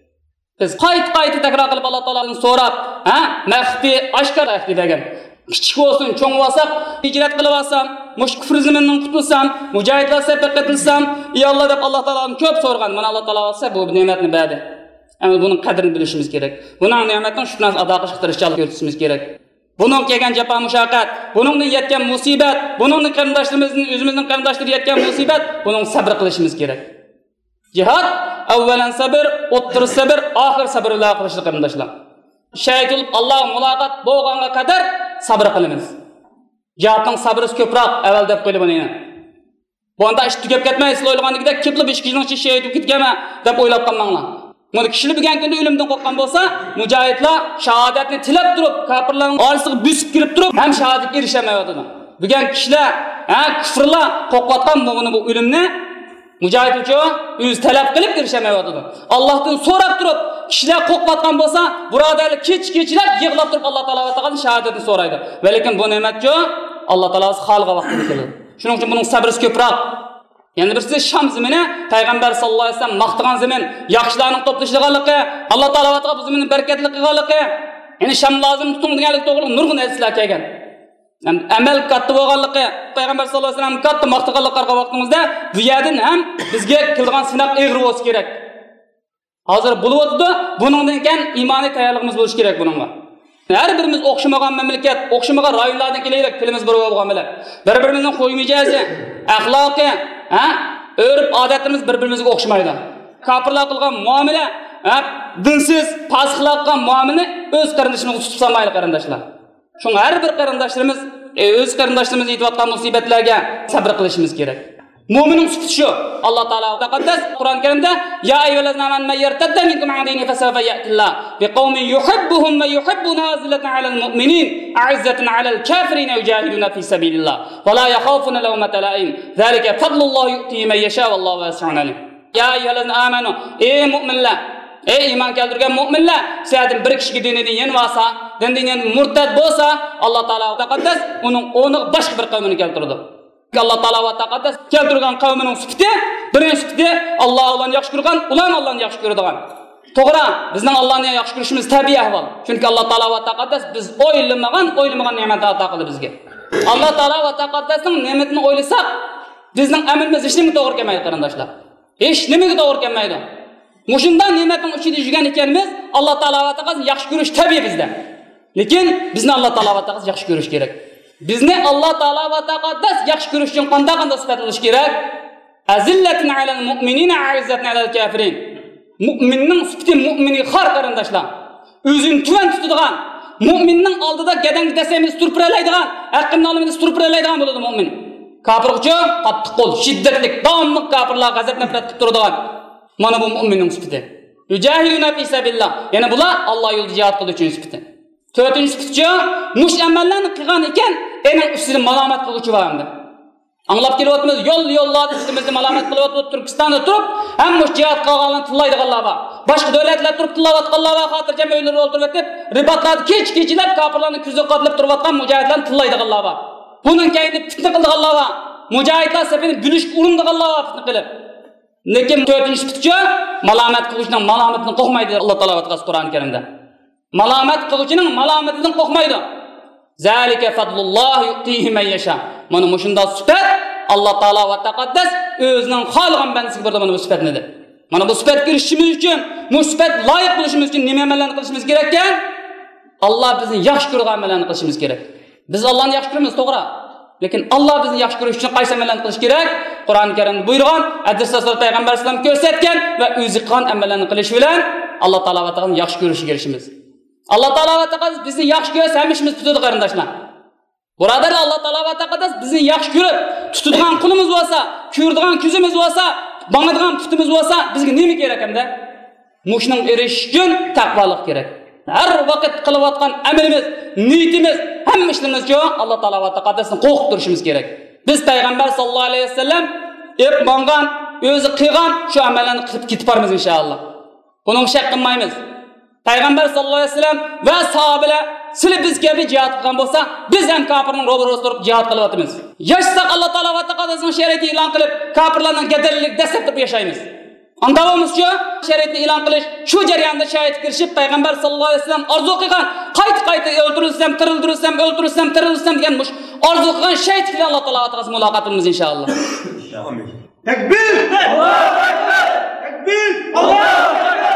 Speaker 9: Biz qayt-qayt takror qilib Alloh taolodan so'rab, ha, maxfi oshkor ahdi degan. Kichik bo'lsin, cho'ng bo'lsam, hijrat qilib olsam, mush kufr ziminidan qutulsam, mujohidlar safga qatilsam, ey Alloh deb Alloh taolodan ko'p so'rgan. Mana Alloh taolo olsa bu ne'matni berdi. Ama buning qadrini bilishimiz kerak. Buning ne'matini shukran ado qilishga tirishchilik ko'rsatishimiz kerak. Bunun kelgan jafo mushaqqat, buningdan yetgan musibat, buningdan qarindoshlarimizning o'zimizning qarindoshlariga yetgan musibat, buning sabr qilishimiz kerak. Jihad avvalan sabr, o'ttir sabr, oxir sabr bilan qilishni qarindoshlar. Shaytul Alloh muloqot bo'lganga qadar sabr qilamiz. Jihadning sabrisi ko'proq avval deb qo'yib buni. Bunda ish tugab ketmaysiz o'ylaganingizda ko'plab ish kishini shahid bo'lib ketganmi deb o'ylab qolmanglar. Mana kishilar bugun kunda o'limdan qo'rqqan bo'lsa, mujohidlar shahodatni tilab turib, kofirlarning orasiga bosib kirib turib, ham shahodatga erishamayotdi. Bugun kishilar, ha, kufrlar qo'rqayotgan bo'lgan bu o'limni mujohid uchun o'z talab qilib erishamayotdi. Allohdan so'rab turib, kishilar qo'rqayotgan bo'lsa, birodarlar kech-kechlab yig'lab turib Alloh taolo va taolo shahodatni so'raydi. Va lekin bu ne'matchi Alloh taolo xalqqa vaqtida keladi. Shuning uchun buning sabrisi ko'proq. Yani birisi Şam zemini, Peygamber sallallahu aleyhi ve sellem maqtagan zemin, yaxshilarning to'plashganligi, Alloh taolo va taolo bu zeminning bereketli qilganligi, yani Şam lozim tuting deganlik to'g'ri nurg'un narsalar kelgan. Yani amal katta bo'lganligi, Peygamber sallallahu aleyhi ve sellem katta maqtaganlik qarqa vaqtimizda bu yerdan ham bizga kelgan sinab egri bo'lsa kerak. Hozir bo'lyapti, buningdan keyin iymoniy tayyorligimiz bo'lishi kerak buningga. Her birimiz o'xshamagan mamlakat, o'xshamagan rayonlardan kelaylik, tilimiz bir bo'lgan bilan. Bir-birimizning qo'y mijozi, axloqi, ha, örf odatimiz bir-birimizga o'xshamaydi. Kofirlar qilgan muomala, ha, dinsiz, fasixlar qilgan muomalani o'z qarindoshlarimizga tutib solmaydi qarindoshlar. Shunga har bir qarindoshlarimiz o'z qarindoshlarimiz yetayotgan musibatlarga sabr qilishimiz kerak. Mu'minning sifati shu. Alloh taolo taqaddas Qur'on Karimda ya ayyuhallazina amanu yartadda minkum an dinihi fasawfa ya'tillah biqaumin yuhibbuhum wa yuhibbuna azillatan 'alal mu'minin a'izzatan 'alal kafirin yujahiduna fi sabilillah wa la yakhafuna lawmata la'im zalika fadlullah yu'tihi man yasha wallahu wasi'un 'alim. Ya ayyuhallazina amanu ey mu'minlar, ey iymon keltirgan mu'minlar, sizlardan bir kishiga dinidan yenvasa, dindan murtad bo'lsa, Alloh taolo taqaddas uning o'rniga boshqa bir qavmini keltirdi. Allah Taala va taqaddas keltirgan qavmining sifati, birinchi sifati Alloh Allohni yaxshi ko'rgan, ular Allohni yaxshi ko'radigan. To'g'ri, bizning Allohni yaxshi ko'rishimiz tabiiy ahvol. Chunki Alloh Taala va taqaddas biz o'ylamagan, o'ylamagan ne'mat ato qildi bizga. Alloh Taala va taqaddasning ne'matini o'ylasak, bizning amalimiz hech nimaga to'g'ri kelmaydi qarindoshlar. Hech nimaga to'g'ri kelmaydi. Mushundan ne'matning ichida yurgan ekanmiz, Alloh Taala va taqaddas yaxshi ko'rish tabiiy bizda. Lekin bizni Alloh Taala va taqaddas yaxshi ko'rish kerak. Bizni Alloh taolo va taqaddas yaxshi ko'rish uchun qanday qanday sifatlash kerak? Azillatin alal mu'minina a'izzatin alal kafirin. Mu'minning sifati mu'mini xor qarindoshlar. O'zini tuvan tutadigan, mu'minning oldida gadang desamiz turpiralaydigan, haqqini olamiz turpiralaydigan bo'ladi mu'min. Kafir uchun qattiq qo'l, shiddatli, davomli kafirlar g'azab nafrat qilib turadigan. Mana bu mu'minning sifati. Yujahiduna fi sabilillah. Yana bular Alloh yo'lida jihad qiluvchi sifati. To'rtinchi sifati mush amallarni qilgan ekan, ening ustida malomat qiluvchi bo'ladi. Anglab kelyapmiz, yo'l yo'llar ustimizni malomat qilyapti, Turkistonda turib, hamma jihad qilganlarni tillaydiganlar bor. Boshqa davlatlar turib tillayotganlar va xotirjam o'ylar o'ltirib o'tib, ribatlarni kech-kechlab kafirlarni ko'zga qadlab turayotgan mujohidlarni tillaydiganlar bor. Bunun kayni fitna qildiganlar bor. Mujohidlar safini bo'lishga urindiganlar bor fitna qilib. Lekin to'rtinchi sifati malomat qiluvchining malomatini qo'ymaydi Alloh taolo va Qur'on Karimda. Malomat qiluvchining malomatidan qo'rqmaydi. Zalika fadlulloh yu'tihi man yasha. Mana mushunda sifat Alloh taolo va taqaddas o'zining xohlagan bandasiga berdi mana bu sifatni. Mana bu sifatga erishishimiz uchun, bu sifat loyiq bo'lishimiz uchun nima amallarni qilishimiz kerak ekan? Alloh bizni yaxshi ko'rgan amallarni qilishimiz kerak. Biz Allohni yaxshi ko'ramiz, to'g'ri. Lekin Alloh bizni yaxshi ko'rish uchun qaysi amallarni qilish kerak? Qur'oni Karimda buyurgan, hadis so'zlar payg'ambar sollallohu alayhi vasallam ko'rsatgan va o'zi qilgan amallarni qilish bilan Alloh taolo va taqaddas yaxshi ko'rishga erishimiz. Alloh taolo va taqaddas bizni yaxshi ko'rsa hamishimiz tutadi qarindoshlar. Birodarlar, Alloh taolo va taqaddas bizni yaxshi ko'rib, tutadigan qulimiz bo'lsa, ko'radigan ko'zimiz bo'lsa, bangadigan putimiz bo'lsa, bizga nima kerak hamda? Mushning erishish uchun taqvolik kerak. Har vaqt qilayotgan amalimiz, niyatimiz, hamma ishlarimiz uchun Alloh taolo va taqaddasni qo'rqib turishimiz kerak. Biz payg'ambar sollallohu alayhi vasallam ep mangan, o'zi qilgan shu amallarni qilib ketib boramiz inshaalloh. Buning shak qilmaymiz. Payg'ambar sollallohu alayhi vasallam va sahobalar sizlar bizga bir jihad qilgan bo'lsa, biz ham kafirning ro'barasida turib jihad qilyapmiz. Yashsak Alloh taolo va taqaddasning shariatini e'lon qilib, kafirlarning gadallik dastlab turib yashaymiz. Andavomizcha shariatni e'lon qilish, shu jarayonda shahid kirishib payg'ambar sollallohu alayhi vasallam orzu qilgan, qayta-qayta o'ldirilsam, tirildirilsam, o'ldirilsam, tirilsam degan mush orzu qilgan shahid bilan Alloh taolo va muloqotimiz inshaalloh. Amin. Takbir! Allohu akbar! Takbir! Allohu akbar!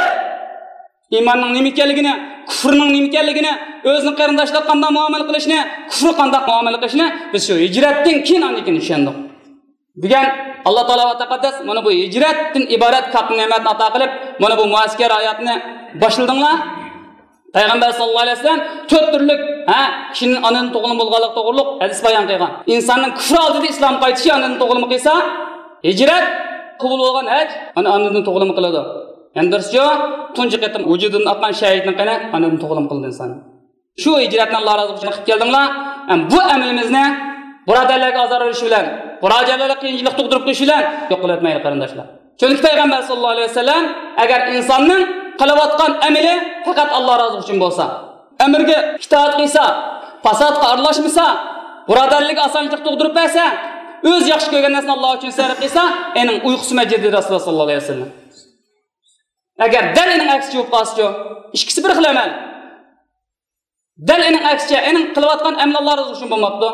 Speaker 9: İmanning nima ekanligini, kufrning nima ekanligini, o'zining qarindoshlar qanday muomala qilishni, kufr qanday muomala qilishni biz shu hijratdan keyin aniqini tushundik. Bugun Alloh taolo va taqaddas mana bu hijratdan iborat katta ne'matni ato qilib, mana bu muaskar oyatni boshladinglar. Payg'ambar sollallohu alayhi vasallam to'rt turli, ha, kishining anadan tug'ilib bo'lganlik to'g'riliq hadis bayon qilgan. Insonning kufr oldida islom qaytishi anadan tug'ilib qilsa, hijrat qabul bo'lgan haj ana anadan tug'ilib qiladi. Yandirsiyo, tunji qatim vujudun aqan shahidning qana anadan tug'ilib qildi inson. Shu hijratni Alloh rozi bo'lsin qilib keldinglar. Bu amalimizni birodarlarga azor berish bilan, birodarlarga qiyinchilik tug'dirib qo'yish bilan yo'q qilayotmaydi qarindoshlar. Chunki payg'ambar sollallohu alayhi vasallam agar insonning qilayotgan amali faqat Alloh rozi uchun bo'lsa, amirga itoat qilsa, fasodga aralashmasa, birodarlarga osonchilik tug'dirib bersa, o'z yaxshi ko'rgan narsani Alloh uchun sarf qilsa, ening uyqusi majidi Rasululloh sollallohu alayhi vasallam. Agar dal ening aksiga bo'lib qolsa, ikkisi bir xil amal. Dal ening aksiga, ening qilayotgan amal Alloh rozi uchun bo'lmabdi.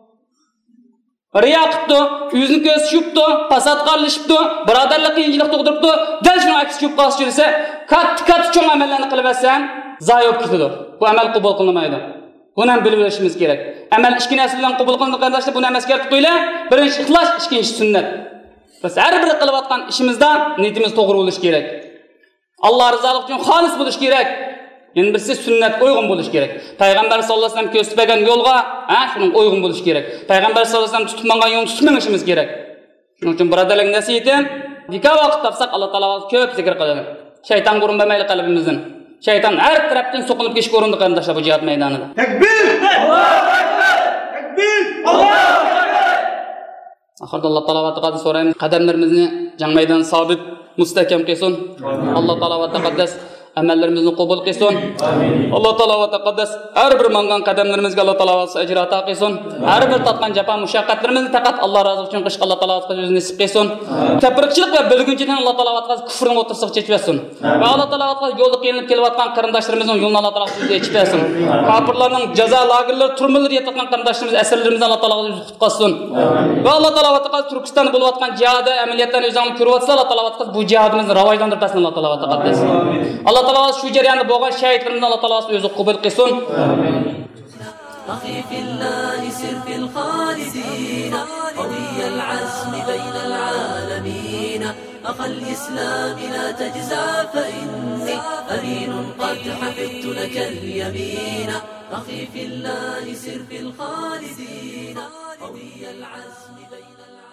Speaker 9: Riyo qilibdi, o'zini ko'z tushibdi, fasod qilishibdi, birodarlik qiyinchilik tug'diribdi. Dal shuni aksiga bo'lib qolsa esa, katta-katta cho'ng amallarni qilib olsam, zoy bo'lib ketadi. Bu amal qabul qilinmaydi. Buni ham bilib olishimiz kerak. Amal ikki narsa bilan qabul qilinadi qardoshlar, buni ham eskartib qo'yinglar. Birinchi ixlos, ikkinchi sunnat. Biz har bir qilayotgan ishimizda niyatimiz to'g'ri bo'lishi kerak. Alloh rizolik uchun xolis bo'lish kerak. Endi birisi sunnat uyg'un bo'lish kerak. Payg'ambar sollallohu alayhi vasallam ko'rsatgan yo'lga, ha, shuning uyg'un bo'lish kerak. Payg'ambar sollallohu alayhi vasallam tutib mangan yo'lni tutmashimiz kerak. Shuning uchun birodarlik nasihatim, dika vaqt topsak Alloh taolo ko'p zikr qiladi. Shayton ko'rinmaydi qalbimizdan. Shayton har tarafdan so'qilib ketish ko'rindi qarindoshlar bu jihad maydonida. Takbir! Allohu akbar! Takbir! Allohu akbar! Oxirda Alloh taolo va taqaddas so'raymiz, qadamlarimizni jang maydonida sabit mustahkam qilsin. Alloh taolo va taqaddas amallarimizni qabul qilsin. Alloh taolo va taqaddas har bir mangan qadamlarimizga Alloh taolo ajr ato qilsin. Har bir tatgan jafo mushaqqatlarimizni faqat Alloh rozi uchun qilishga Alloh taolo o'zi nasib qilsin. Tafriqchilik va bilgunchidan Alloh taolo va kufrni o'tirsiq chechvasin. Va Alloh taolo va yo'lda qilinib kelayotgan qarindoshlarimizning yo'lini Alloh taolo o'zi yechib Kafirlarning jazo lagerlari, turmalar yetayotgan qarindoshlarimiz asarlarimizni Alloh taolo o'zi qutqazsin. Va Alloh taolo va taqaddas Turkistonda bo'layotgan jihad amaliyotdan o'zini ko'ryapsa, Alloh taolo va taqaddas bu jihadimizni rivojlantirsin Alloh taolo va taqaddas. Alloh taolo shu jarayonda bo'lgan shahidlarimizni Alloh taolo o'zi qabul qilsin.
Speaker 13: أخي في الله سر في الخالدين قوي العزم بين العالمين أخا الإسلام لا تجزع فإني أمين قد حفظت لك اليمين أخي في الله سر في الخالدين قوي العزم بين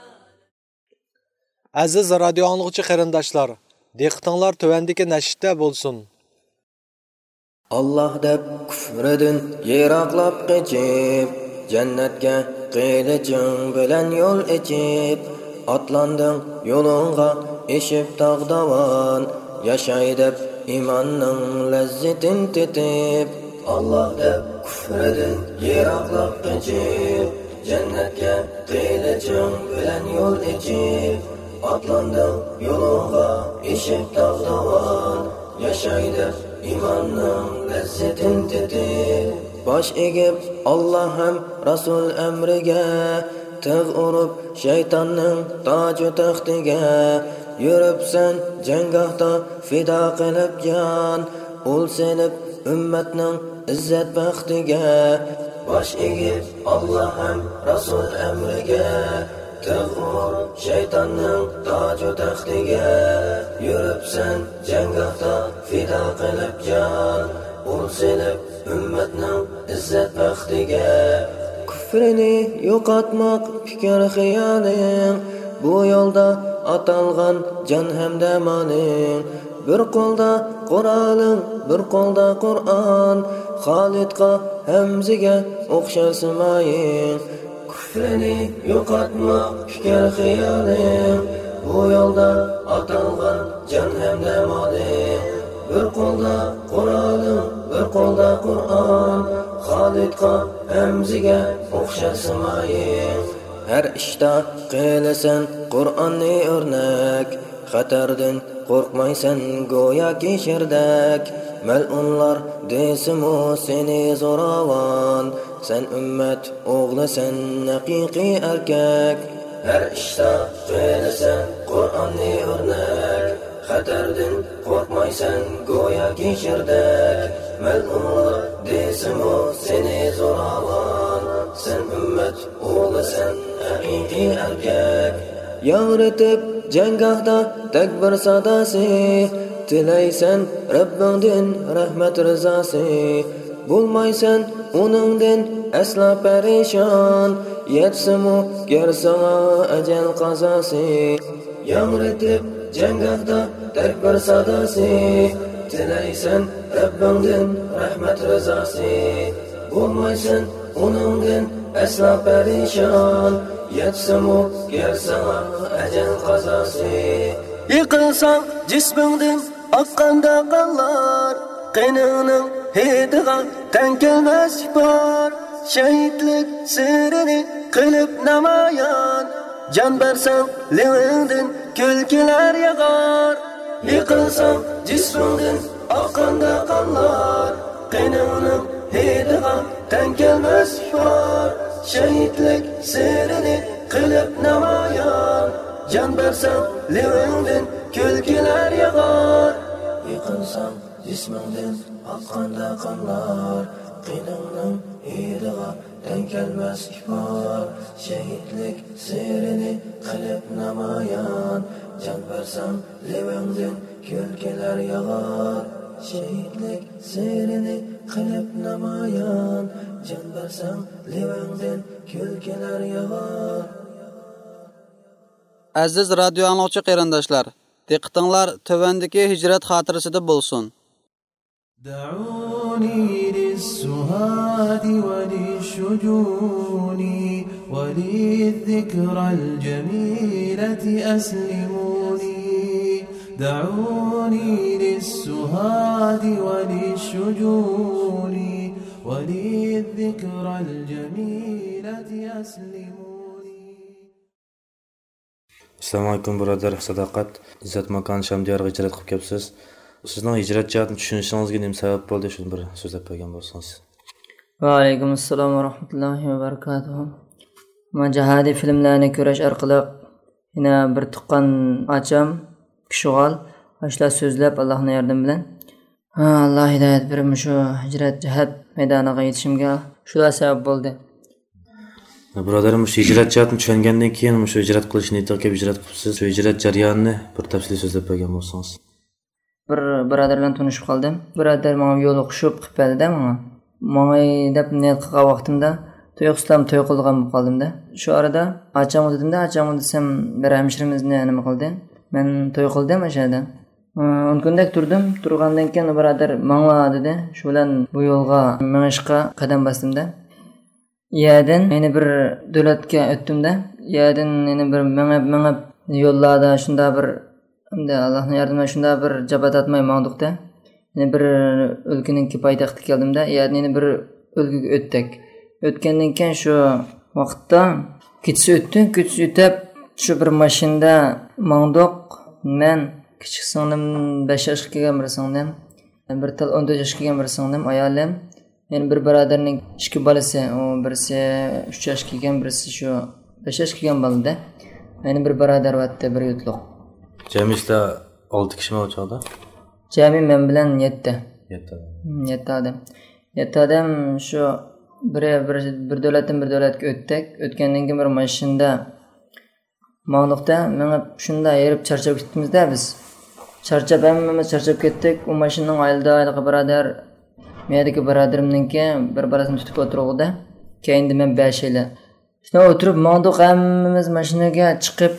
Speaker 7: Aziz radio anlıqçı qarindoshlar, diqqətinizlər tövəndəki nəşrdə bolsun.
Speaker 4: Allah deb küfrədin yiroqlab qechib, jannatga qilicing bilan yo'l echib, atlanding yo'lingga eshib tog'davan, yashay deb imonning lazzatin tetib. Allah deb küfrədin yiroqlab qechib, jannatga qilicing bilan yo'l echib, atlanding yo'lingga eshib tog'davan, yashay deb imanning lazzatin tetib. Bosh egib Alloh ham Rasul amriga, tig' urib shaytonning toju taxtiga, yuribsan janggohda fido qilib jon, o'lsinib ummatning izzat baxtiga. Bosh egib Alloh ham Rasul amriga, tig' urib shaytonning toju taxtiga, yuribsan janggohda fido qilib jon, o'lsinib ummatning izzat baxtiga. Kufrini yo'qotmoq fikr xiyoling, bu yo'lda atalgan jon hamda moling. Bir qo'lda Qur'oning, bir qo'lda Qur'on, Xolidga Hamzaga o'xshasmaying. Kufrini yo'qotmoq fikr xiyoling, bu yo'lda atalgan jon hamda moling. Bir qo'lda Qur'oning, bir qo'lda Qur'on, Xolidga Hamzaga o'xshasmaying. Har ishda qilasan Qur'onni o'rnak, xatardan qo'rqmaysan go'yoki sherdak. Mal'unlar desimu seni zo'ravon, sen ummat o'g'lisan haqiqiy erkak. Har ishda qilasan Qur'onni o'rnak, xatardan qo'rqmaysan go'yoki sherdak. Mal'unlar desimu seni zo'ravon, sen ummat o'g'lisan haqiqiy erkak. Yog'ritib janggohda takbir sadosi, tilaysan Rabbingdan rahmat rizosi. Bo'lmaysan uningdan aslo parishon, yetsimu gersana ajal qazosi. Yog'ritib janggohda takbir sadosi, tilaysan Rabbingdan rahmat rizosi. Bo'lmaysan uningdan aslo parishon, yetsimu gersana ajal qazosi. Yiqilsang jismingdan oqqanda qonlar, qiningning hidiga tan kelmas bor. Shahidlik sirini qilib namoyon, jon bersang levingdan kulkilar yog'ar. Yiqilsang jismingdan oqqanda qonlar, qiningning hidiga tan kelmas bor. Shahidlik sirini qilib namoyon, jon bersang levingdan kulkilar yog'ar. Yiqilsang jismingdan oqqanda qonlar, qiningning hidiga tan kelmas bor. Shahidlik sirini qilib namoyon, jon bersang levingdan kulkilar yog'ar. Shahidlik sirini qilib namoyon, jon bersang levingdan kulkilar yog'ar.
Speaker 8: Aziz radio anlıqçı qarindoshlar, diqqətinizlər tövəndəki hicrat xatirəsində bolsun.
Speaker 12: دعوني للسهاد وللشجون وللذكرى الجميلة أسلموني. دعوني للسهاد وللشجون وللذكرى الجميلة أسلموني.
Speaker 14: Assalomu alaykum birodar, sadaqat, izzat makon Shamdiyarga hijrat qilib kelibsiz. Sizning hijrat jihatini tushunishingizga nima sabab bo'ldi? Shuni bir so'zlab bergan bo'lsangiz.
Speaker 10: Va alaykum assalom va rahmatullohi va barakatuh. Men jihodiy filmlarni ko'rish orqali yana bir tuqqan acham kishig'al ashla so'zlab Allohning yordami bilan Allah hidoyat berib shu hijrat jihat maydoniga yetishimga shular sabab bo'ldi.
Speaker 14: Birodarim, shu hijrat jihatini tushungandan keyin shu hijrat qilish niyatiga kelib hijrat qilibsiz. Shu hijrat jarayonini bir tafsiliy so'zlab bergan bo'lsangiz.
Speaker 10: Bir birodar bilan tanishib qoldim. Birodar menga yo'l o'qishib qilib berdi-da menga. Menga deb niyat qilgan vaqtimda to'y qilsam to'y qilgan bo'lib qoldim-da. Shu arada acham dedim-da, acham desam bir hamshirimizni nima qildi? Men to'y qildim o'sha yerda. o'n kundak turdim. Turgandan keyin birodar menga dedi, shu bilan bu yo'lga minishga qadam bosdim-da. Yerdan meni bir davlatga o'tdim-da. Yerdan meni bir mengab mengab yo'llarda shunda bir endi Allohning yordamiga shunda bir jabat atmay mangdiqda. Meni bir o'lkaninki poytaxtiga keldim-da. Yerdan meni bir o'lkaga o'tdik. O'tgandan keyin shu vaqtda kechsi o'tdi, kechsi o'tib shu bir mashinada mangdiq. Men kichik singlim besh yoshga kelgan bir singlim, bir tal o'n to'rt yoshga kelgan bir singlim, ayolim. Yani bir birodarning ikki bolasi, o birisi uch yoshga kelgan, birisi shu besh yoshga kelgan bo'ldi. Meni bir birodar vatda bir yutliq.
Speaker 14: Jamisda olti kishi o'chadi.
Speaker 10: Jami men bilan yetti.
Speaker 14: yetti.
Speaker 10: yetti odam. yetti odam shu bir bir bir davlatdan bir davlatga o'tdik. O'tgandan keyin bir mashinada ma'noqda menga shunda yerib charchab ketdimizda biz. Charchab hammamiz charchab ketdik. U mashinaning oldida birodar mendagi birodarimningki bir balasini tutib o'tiruvdi. Keyin men besh yil. Shuna o'tirib ma'noq hammamiz mashinaga chiqib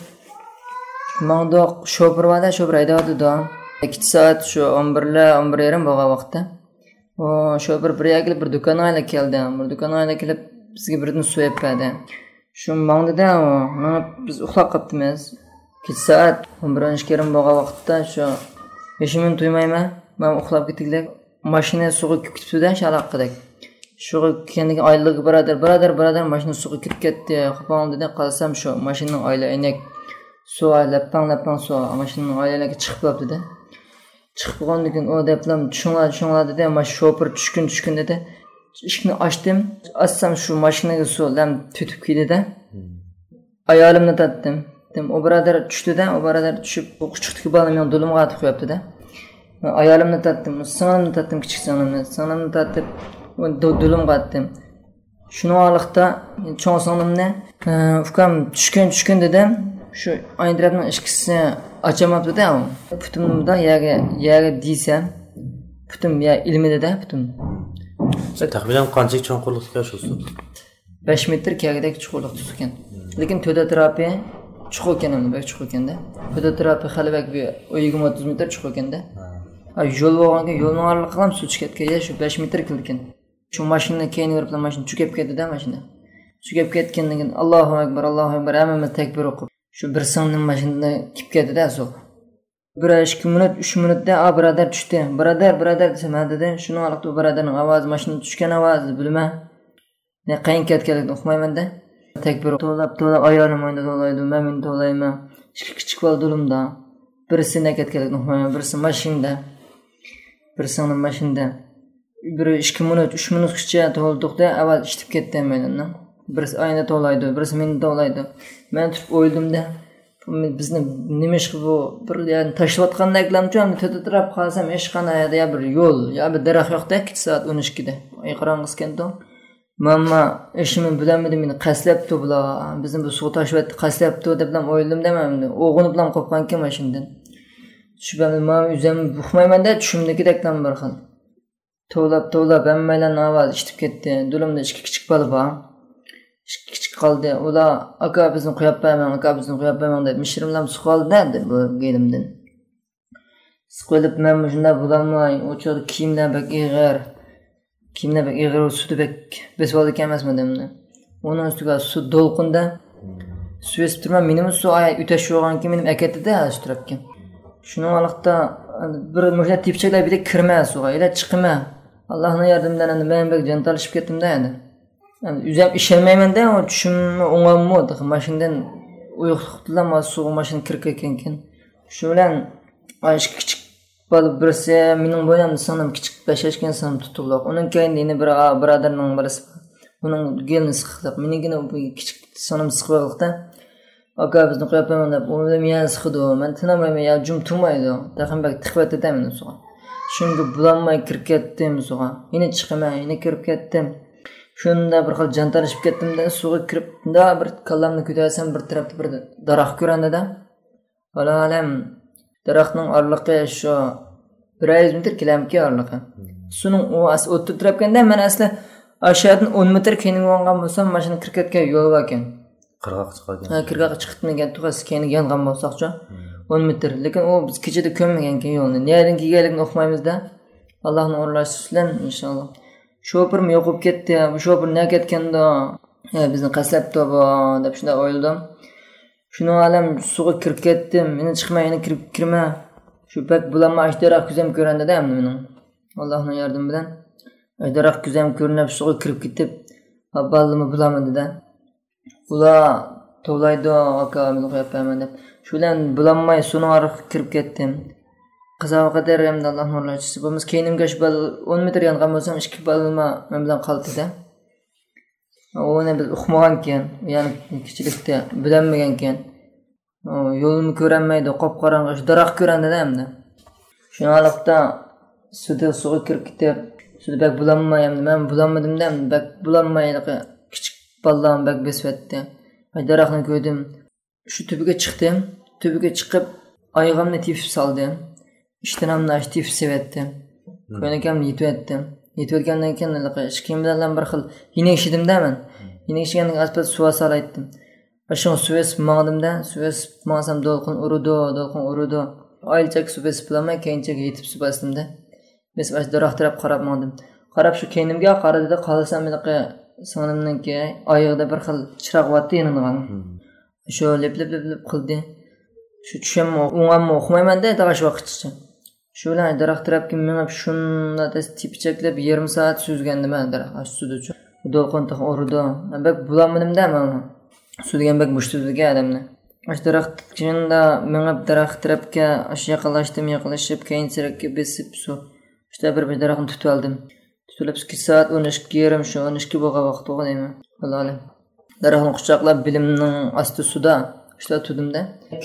Speaker 10: ma'noq shofir vada shofir haydayotdi. ikki soat shu o'n bir o'n bir yarim bo'lgan vaqtda. O shofir bir yerga bir do'konga keldi. Bir do'konga kelib bizga birni so'yib berdi. Shu ma'noda biz uxlab qolibmiz. ikki soat o'n bir o'n ikki yarim bo'lgan vaqtda shu beshimni tuymayman. Men uxlab ketdik. Mashina suvga ketibdi-da shalaqqidak. Shu kendigi oylik birodar, birodar, birodar mashina suvga kirib ketdi. Qopongda qolsam shu mashinaning oyli aynak suv lapang lapang suv mashinaning oylariga chiqib qolibdi-da. Chiqib qolgandan keyin o deplam tushunlar tushunlar dedi, mash shofir tushkun tushkun dedi. Eshikni ochdim. Açsam shu mashinaga suv lam tutib keldi-da. Ayolimni tatdim. O birodar tushdi-da, o birodar tushib quchuqdagi bolani men do'limga atib qo'yibdi-da. Ayolimni tatdim, singlimni tatdim, kichik singlimni, singlimni tatib, do'limga atdim. Shuni vaqtda cho'ng singlimni ukam tushgan tushgan dedim. Shu aydirabning ishkisini ochamabdi-da. Putumda yaga yaga desam, putum ya ilmida-da putum.
Speaker 14: Taxminan qancha cho'nqurlikka shusiz?
Speaker 10: besh metr kagidek chuqurlik tutgan. Lekin to'da terapiya chuqur ekan, bak chuqur ekanda. To'da terapiya xalabak bir yigirma o'ttiz metr chuqur ekanda. Ay yo'l bo'lganga yo'lni orqali qilam suv chiqatga shu besh metr kelgan. Shu mashina keyin verib mashina cho'kib ketdi-da mashina. Cho'kib ketgandan keyin Allohu akbar, Allohu akbar hammamiz takbir o'qib, shu bir singlim mashinada kib ketdi-da suv. bir ikki minut, uch minutda a birodar tushdi. Birodar, birodar desam, ha dedi. Shuni olib birodarning ovozi, mashina tushgan ovozi bilma. Ne qayin ketganligini uqmayman-da. Takbir to'lab, to'lab ayolim o'ynda to'laydi, men men to'layman. Ikki kichik bola do'limda. Birisi ne ketganligini uqmayman, birisi mashinada. Bir singlim mashinada. Bir ikki minut, uch minutgacha to'ldiqda avval ishtib ketdi mendan. Birisi ayna to'laydi, birisi meni to'laydi. Men turib o'yladim-da. Bizni nima ish bu bir yani tashlayotgandaklamchi ham to'tirib qolsam hech qanday ya bir yo'l ya bir daraxt yo'qda ikki soat o'n ikkida qarong'is kendo mamma ishimni bilamadim meni qaslabdi bular bizni bu suv tashlayapti qaslabdi deb bilan o'yladim demamdi o'g'ini bilan qo'rqqankim mashindan tushibman men o'zim uxmaymanda tushimdagidakdan bir xil to'lab to'lab hammalarni ovoz eshitib ketdi do'limda ikki kichik bola bor kichik qoldi. Ular aka bizni qo'yib qo'yaman, aka bizni qo'yib qo'yaman deb mishrimlar suqoldi bu gelimdan. Suqolib men shunda bo'lolmay, o'chirib kiyimlar bak ig'ir. Kiyimlar bak ig'ir suvda bak besvoldi emasmi demni. Onun ustiga suv to'lqinda suv esib turman, mening suv ay o'tash yo'g'anki mening akatida ashtirabgan. Shuni vaqtda bir mushlat tepchaklar bir kirma suvga, ila chiqma. Allohning yordamidan endi men bak jon talishib ketdim-da endi. Yani üzem işelmeymende o düşünme onammadı. Maşinden uyuqtuqlama suğu maşin kirib ketken. Şu bilan ay kichik bola birisi mening bo'yamda sanam kichik besh yoshga sanam tutulaq. Onun keyinda yana bir birodarning birisi. Uning gelini siqdiq. Meningini kichik sanam siqdiqda. Aka bizni qo'yib qo'yaman deb o'ylam yana siqdi. Men tinamayman, ya jum turmaydi. Taqim bak tiqvat etaman suğa. Shunga bulanmay kirib ketdim suğa. Yana chiqaman, yana kirib ketdim. Shunda bir xil jantalashib ketdim-da, suvga kirib, da bir kallamni ko'tarsam bir tarafda bir daraxt ko'randi-da. Valalam daraxtning orliqi shu bir yuz metr kilometr orliqi. Suning u asli o'tib turibganda men asli aşağıdan on metr keyin yongan bo'lsam, mashina kirib ketgan yo'l bor ekan.
Speaker 14: Qirg'oq chiqargan.
Speaker 10: Ha, qirg'oq chiqitmagan tuğası keyin yongan bo'lsaqcha on metr. Lekin u biz kechada ko'mmagan ekan yo'lni. Nereden kelganligini o'qmaymiz-da. Allohning o'rlashi bilan inshaalloh. Şoförüm yo'qib ketdi. Bu şoför ne ketganda, "Ha, bizni qaslabdi bu" deb shunda o'yladim. Shuni alam suvga kirib ketdim. Meni chiqmayini kirib kirma. Shu bak bulanma ajdara kuzam ko'randi-da endi mening. Allohning yordami bilan ajdara kuzam ko'rinib suvga kirib ketib, "Ballimi bulamadi-da." Ular to'laydi, aka meni qo'yaman deb. Shu bilan bulanmay suvning orqasiga kirib ketdim. Qazaga qadar ham Alloh nurlachisi. Bo'lmasa keynimga shu on metr yongan bo'lsam, ikki balma men bilan qoldi-da. O'ni biz uqmagan ekan, ya'ni kichiklikda bilinmagan ekan. Yo'lni ko'ranmaydi, qop-qorong'i shu daraxt ko'randi-da endi. Shunaqlikda suvga suvga kirib ketib, suvda bak bulanmay endi men bulanmadim-da, bak bulanmaylik kichik ballam bak besvetdi. Daraxtni ko'rdim. Shu tubiga chiqdim. Tubiga chiqib, oyog'imni tepib soldim. İştenamni ashtif sevetdim. Ko'nikam yetib Yetib keyin ishkim bilan bir xil yinishdim-da men. Yinishgandan asbat suv solaytdim. Ashun suv esib mangdim-da, suv esib mangsam do'lqin urudi, do'lqin urudi. Oyilchak suv esib bilaman, keyinchak yetib suv basdim-da. Mes ash daraxt taraf qarab mangdim. Qarab shu keynimga qaradi-da, qalasam meniqi singlimniki oyog'ida bir xil chiroq vatdi yenigan. Shu lep-lep-lep qildi. Shu tushimni o'ng'amni o'qimayman-da, tavash vaqtgacha. Shu bilan daraxt tarafga menib shunda tipichaklab yarim soat suzgandim men daraxt suvda. Do'lqin taq urdi. Men bak bulanmadim-da men. Suv degan bak mushtuzga adamni. Ash daraxt kinda menib daraxt tarafga ash yaqinlashdim, yaqinlashib keyin sirakka besib suv. Shunda bir bir daraxtni tutib oldim. Tutulib ikki soat o'n ikki yarim shu o'n ikki bo'lgan vaqt bo'lgan deyman. Alloh. Daraxtni quchoqlab bilimning asti suvda Şular tutdum-da.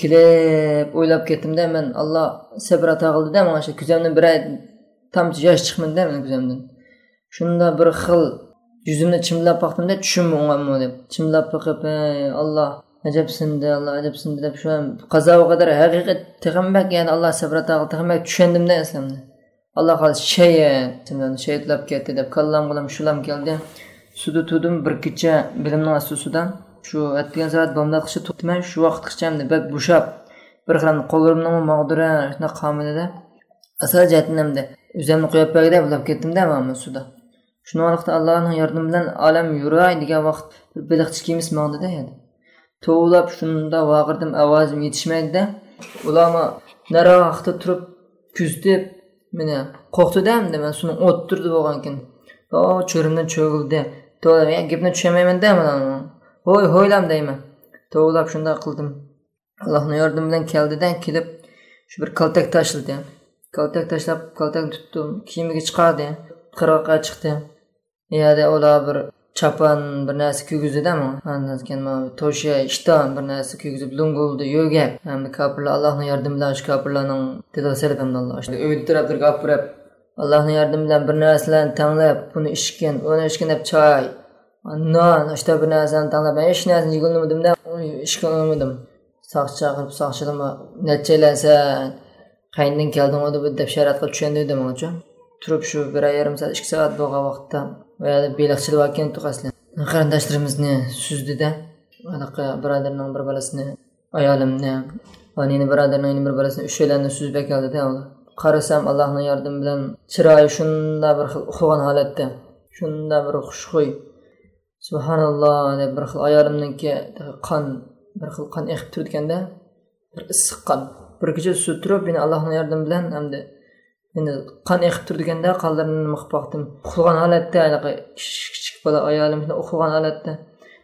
Speaker 10: Kelib o'ylab ketdim-da, men Alloh sabr ato qildi-da, mana shu ko'zimdan bir tamchi yosh chiqmadi-da men ko'zimdan. Shunda bir xil yuzimni chimlab baqdim-da, tushimni o'ng'ammo deb. Chimlab baqib, Alloh ajabsindi, Alloh ajabsindi deb shu qazoga qadar haqiqat tag'ambak, ya'ni Alloh sabr ato qildi, tag'ambak tushundim-da aslamda. Alloh xolis shay, chimdan shaytlab ketdi deb kallam qilam shulam keldi. Suvda tutdim bir kecha bilimning asosidan. Shu atgan soat bomdaqchi tutmay shu vaqtgacha ham bak bo'shab bir xil qo'llarimning mag'dura shuna qamida asal jatnamda o'zimni qo'yib bag'da bo'lib ketdim-da men suvda. Shuni vaqtda Allohning yordami bilan olam yuray degan vaqt bir beliqchi kiyimiz mag'dida edi. To'g'lab shunda vaqirdim, ovozim yetishmaydi-da. Ularni nara vaqtda turib kuzdib meni qo'rqdi-da, men suvni o'ttirdi bo'lgan ekan. O cho'rimdan cho'g'ildi. To'g'ri, gapni tushunmayman-da men. Hoy hoylam deyman. To'g'lab shunda qildim. Allohning yordami bilan keldidan kelib shu bir kaltak tashladi. Kaltak tashlab, kaltak tutdim, kiyimiga chiqardi. Qirg'oqqa chiqdi. Yana ular bir chapan bir narsa kuygizdimi? Andan keyin men to'sha ishton bir narsa kuygizib lunguldi, yo'gab. Hamda kofirlar Allohning yordami bilan shu kofirlarning tilosalib hamda Alloh ishda o'yib turib gapirib Allohning yordami bilan bir narsalarni tanlab, buni ishgan, uni ishgan deb choy non, işte bir narsani tanlab, men hech narsani yig'ilmadim-da, ish qilmadim. Soqchi chaqirib, soqchilama nechalansan, qayerdan kelding deb sharat qilib tushundim menga. Turib shu bir yarim soat, ikki soat bo'lgan vaqtda va beliqchilik vakan tuqaslar. Qarindoshlarimizni suzdi-da, anaqa birodarning bir balasini, ayolimni, onini birodarning bir balasini uchalarini suzib keldi-da ular. Qarasam Allohning yordami bilan chiroyi shunda bir xil uxlagan holatda, shunda bir xushxuy Subhanalloh deb bir xil ayolimningki qon bir xil qon eqib turganda bir issiq qon bir kecha suv turib meni Allohning yordami bilan hamda meni qon eqib turganda qonlarimni mixib baqdim. Uxlagan holatda anaqa kichik bola ayolimni uxlagan holatda.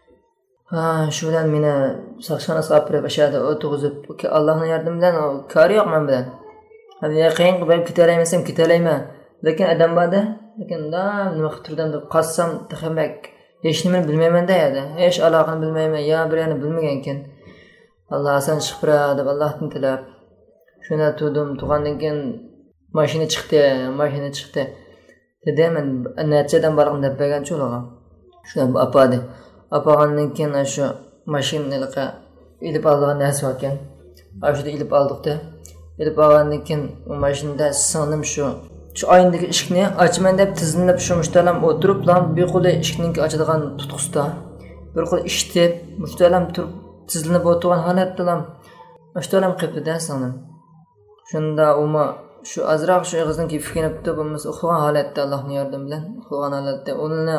Speaker 10: Ha, shu bilan meni soqchixonasiga olib borib ashada o'tg'izib, Allohning yordami bilan kari yo'q men bilan. Hali yaqin qilib ketalaymasam ketalayman. Lekin adam borda, lekin da nima qilib turdim deb qassam taxamak hech nimani bilmayman-da edi. Hech aloqani bilmayman, ya bir yana bilmagan ekan. Alloh asan chiqib beradi deb Allohdan tilab. Shuna turdim, tug'andan keyin mashina chiqdi, mashina chiqdi. Dedim men nechadan borg'im deb bergan cho'lag'am. Şuna apadı. Apagandan keyin şu mashinalga ilib algan narsa ekan. Ashda ilib aldık da. Ilib algandan keyin o mashinada singlim shu shu oyindagi eshikni ochaman deb tizimlab shu mushtalam o'tirib, lan bir qo'li eshikning ochadigan tutqusda, bir qo'li ishtib, mushtalam turib tizimlab o'tirgan holatda lan mushtalam qilibdi-da singlim. Shunda uma shu azroq shu qizning fikrinibdi, bo'lmasa uxlagan holatda Allohning yordami bilan uxlagan holatda uni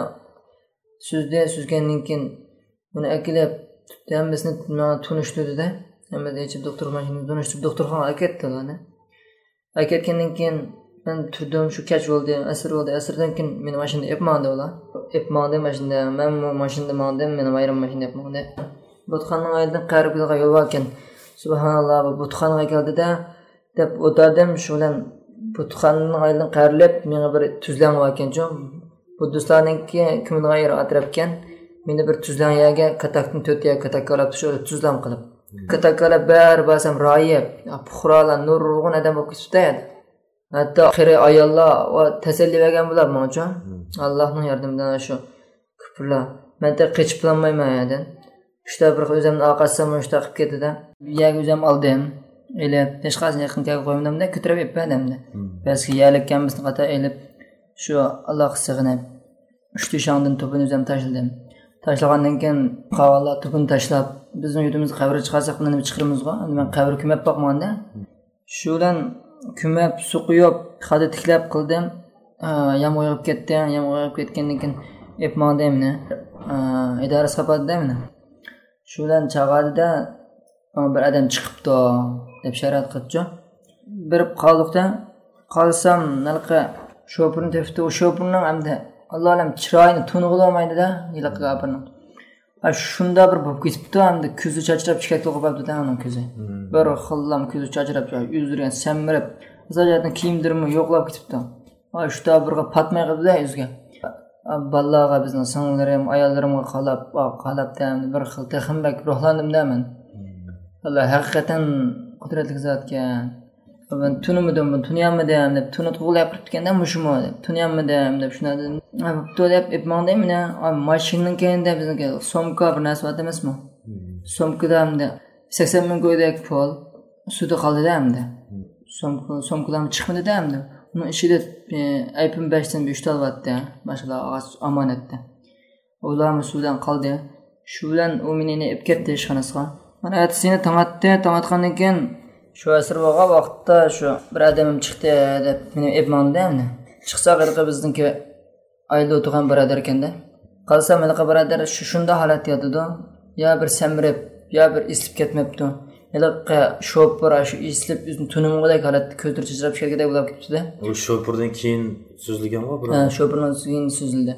Speaker 10: so'zda so'zgandan keyin uni akilib hammasini tunishtirdi-da. Hamma deychib doktor mashinani tunishtirib doktorxonaga ketdilar. Aketgandan keyin men turdim, shu kech bo'ldi, asr bo'ldi. Asrdan keyin meni mashinada epmandi ular. Epmandi mashinada, men bu mashinada mandim, meni ayrim mashina epmandi. Butxonaning oldidan qaribga yo'l ekan. Subhanalloh, bu butxonaga keldi-da, deb o'tirdim, shu bilan butxonaning oldidan qarilib, menga bir tuzlan ekan-ku. Bu do'stlarningki kimga ayir atrafgan, meni bir tuzlan yerga katakni to'tiya katakalab shu tuzlan qilib. Katakalab bar basam royib, puxrolar nurg'un adam bo'lib ketibdi. Hatto oxiri ayollar va tasalli bergan bular menga. Allohning yordamidan shu kupurlar. Men de qechib planmayman edim. Shunda bir o'zimni orqasidan mushta qilib ketdi-da. Yerga o'zim oldim. Elib, hech qanday yaqin kelib qo'ymamda, ko'tarib yepmadimda. Balki yerlikkanimizni qata elib shu Alloh sig'inib uchta shongdan to'pini o'zim tashladim. Tashlagandan keyin qavallar to'pini tashlab, bizning yurtimizga qabr chiqarsak buni nima chiqarimizga? Men qabr ko'mab boqmanda. Shu bilan ko'mab, suv quyib, xada tiklab qildim. Yam o'yib ketdi, yam o'yib ketgandan keyin epmandimni. Idora sapadimni. Shu bilan chaqadida bir adam chiqibdi deb sharat qildi. Birib qoldiqda qolsam nalqa shopurni tefti, o shopurning hamda Alloh alam chiroyini tunug'ila olmaydi-da, yiliq gapirni. Ha shunda bir bo'lib ketibdi, hamda ko'zi chachrab chiqib qo'yibdi-da uning ko'zi. Bir xillam ko'zi chachrab, yuzurgan samirib, zojatni kiyimdirmi yo'qlab ketibdi. Ha shunda birga patmay qildi-da yuzga. Ballaga bizning singlarim, ayollarimga qalab, qalabda bir xil texmbak ruhlandim-da men. Allah haqiqatan qudratli zotga. Ben tunumudim, tunuyammadim deb tuni tug'ilib ketganda mushimo deb tunuyammadim deb shuna dedim. Bu deb epmandaymi ne? Mashinaning keyinda bizniki somka bir narsa bor emasmi? Somkada hamda sakson ming qo'ydak pul sudi qoldi-da hamda. Somka somkadan chiqmadi-da hamda. Uni ichida aypim beshdan uch talvatda, boshqa omonatda. Ularmi suvdan qoldi. Shu bilan u meni ep ketdi ishxonasiga. Mana ertasiga tamatdi, tamatgandan keyin shu asr bo'lgan vaqtda shu bir odamim chiqdi deb meni epmandimni. Chiqsa qirqa bizniki ayda o'tirgan birodar ekanda. Qolsa meni birodar shu shunda holat yotdi-da. Ya bir samirib, ya bir islib ketmabdi. Yiliqqa shopur shu islib o'zini tunimg'idek holatda ko'zdir chichrab kelgandek bo'lib ketdi-da.
Speaker 14: O shopurdan keyin so'zlaganmi bu?
Speaker 10: Ha, shopurdan keyin so'zildi.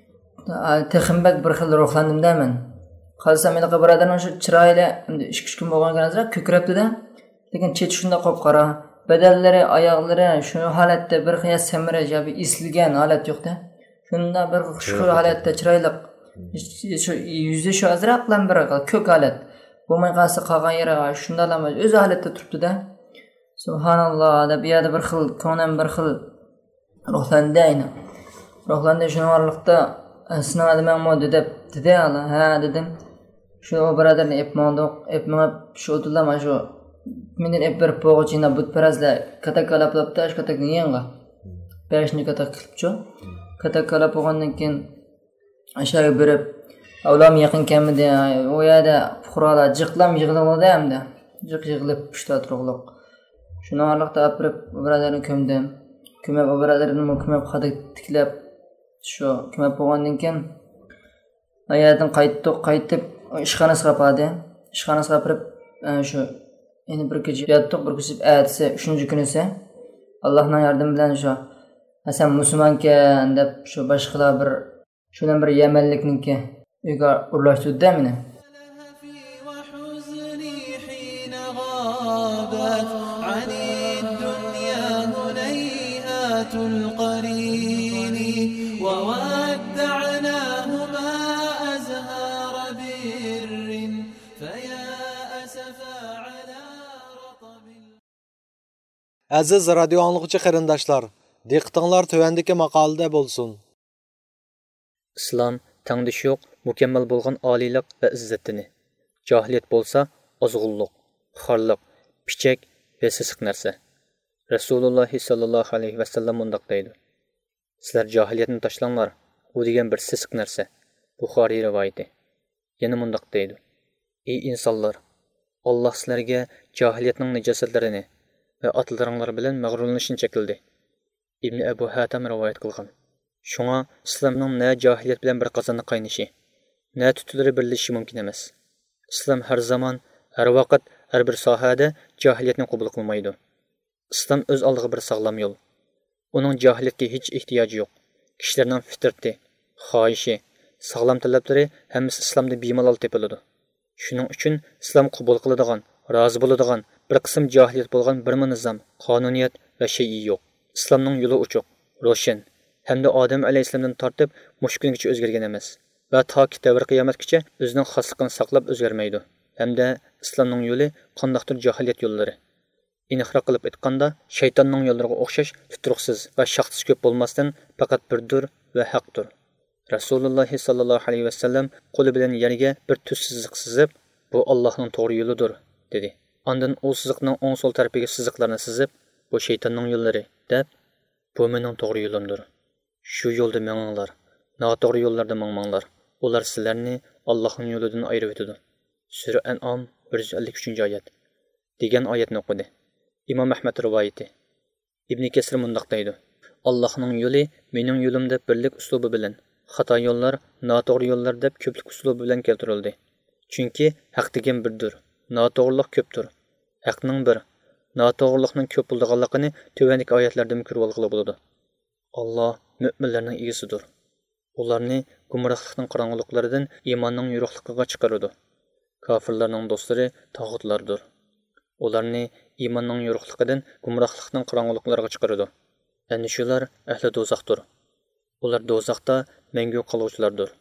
Speaker 10: Texmbak bir xil ruhlandimda men. Qolsa meni birodarning shu chiroyli ikki uch kun bo'lgandan ko'krabdi-da. Lekin chet shunda qolib qara, badallari, oyoqlari shu holatda bir qiyas samira jabi isilgan holat yo'q-da. Shunda bir xushxuy holatda chiroyli shu yuzi shu azroq bilan bir ko'k holat. Bo'lmay qolsa qolgan yeri shundalar o'z holatda turibdi-da. Subhanalloh deb bu yerda bir xil ko'nglim bir xil ruhlandi ayni. Ruhlandi shu orliqda sinadimmi deb dedi Allah. Ha dedim. Shu birodarni epmondiq, epmab shu o'tilama shu menden hep bir poğaçina but parazla katakalap laptaş katak niyenga. Beşni katak kılpço. Katakalap oğandan keyin aşağı birip avlam yakın kemide o yada puhrala jıqlam yığıldı hamda. Jıq yığılıp pişta turuluq. Şunu arlıqta apırıp birodarni kömdüm. Kömep o birodarni kömep xadak tiklep şu kömep oğandan keyin ayadan qaytdık, qaytib ishxonasiga qapadi. Ishxonasiga qapirib şu Endi bir kecha yotdik, bir kecha ertasi uchinchi kun esa Allohning yordami bilan shu Hasan musulmonkan deb shu boshqalar bir shundan bir yamanlikniki uyga urlashtirdi meni.
Speaker 7: Aziz radio anlıqçı qarindoshlar, diqqətinizlər tövəndəki maqalada bolsun.
Speaker 11: İslam tangdishi yo'q mukammal bo'lgan oliylik va izzatini. Jahiliyat bo'lsa ozg'unlik, xorliq, pichak va sisiq narsa. Rasululloh sallallohu alayhi vasallam mundaq deydi: sizlar jahiliyatni tashlanglar, u degan bir sisiq narsa. Buxoriy rivoyati. Yana mundaq deydi: ey insonlar, Alloh sizlarga jahiliyatning najosatlarini va otlaringlar bilan mag'rurlanishni chekildi. Ibn Abu Hatim rivoyat qilgan. Shunga islomning na jahiliyat bilan bir qozonni qaynishi, na tutilari birlashishi mumkin emas. Islom har zamon, har vaqt, har bir sohada jahiliyatni qabul qilmaydi. Islom o'z oldiga bir sog'lom yo'l. Uning jahiliyatga hech ehtiyoji yo'q. Kishilarning fitrati, xohishi, sog'lom talablari hammasi islomda bemalol topiladi. Shuning uchun islom qabul qiladigan, rozi bo'ladigan bir qism jahiliyat bo'lgan bir nizom, qonuniyat va shay'iy yo'q. Islomning yo'li ochiq, ro'shan, hamda Odam alayhisalomdan tortib mushkungacha o'zgargan emas va toki davr qiyomatgacha o'zining xosligini saqlab o'zgarmaydi. Hamda islomning yo'li qandaqdir jahiliyat yo'llari. Aniqroq qilib aytganda, shaytonning yo'llariga o'xshash tuturuqsiz va shaxtsiz ko'p bo'lmasdan faqat birdir va haqdir. Rasululloh sallallohu alayhi vasallam qo'li bilan yerga bir tuz siziq sizib, bu Allohning to'g'ri yo'lidir dedi. Ondan u siziqning o'ng so'l tarafiga siziqlarni sizib, bu shaytonning yo'llari deb, bu mening to'g'ri yo'limdir. Shu yo'lda menginglar, noto'g'ri yo'llarda mangmanglar. Ular sizlarni Allohning yo'lidan ayirib o'tadi. Sura An'am bir yuz ellik uchinchi oyat degan oyatni o'qidi. Imom Ahmad rivoyati. Ibn Kasir mundaq deydi: Allohning yo'li mening yo'lim deb birlik uslubi bilan, xato yo'llar, noto'g'ri yo'llar deb ko'plik uslubi bilan keltirildi. Chunki haq degan birdir, noto'g'rilik ko'pdir. Haqning bir, noto'g'rilikning ko'p bo'lganligini tövəndəki oyatlardan ko'rib olg'ili bo'ladi. Alloh mu'minlarning egasidir. Ularni gumrohlikning qorong'uliklaridan iymonning yorug'ligiga chiqaradi. Kofirlarning do'stlari tog'utlardir. Ularni iymonning yorug'ligidan gumrohlikning qorong'uliklariga chiqaradi. Ana shular ahli do'zaxdir. Ular do'zaxda mangu qoluvchilardir.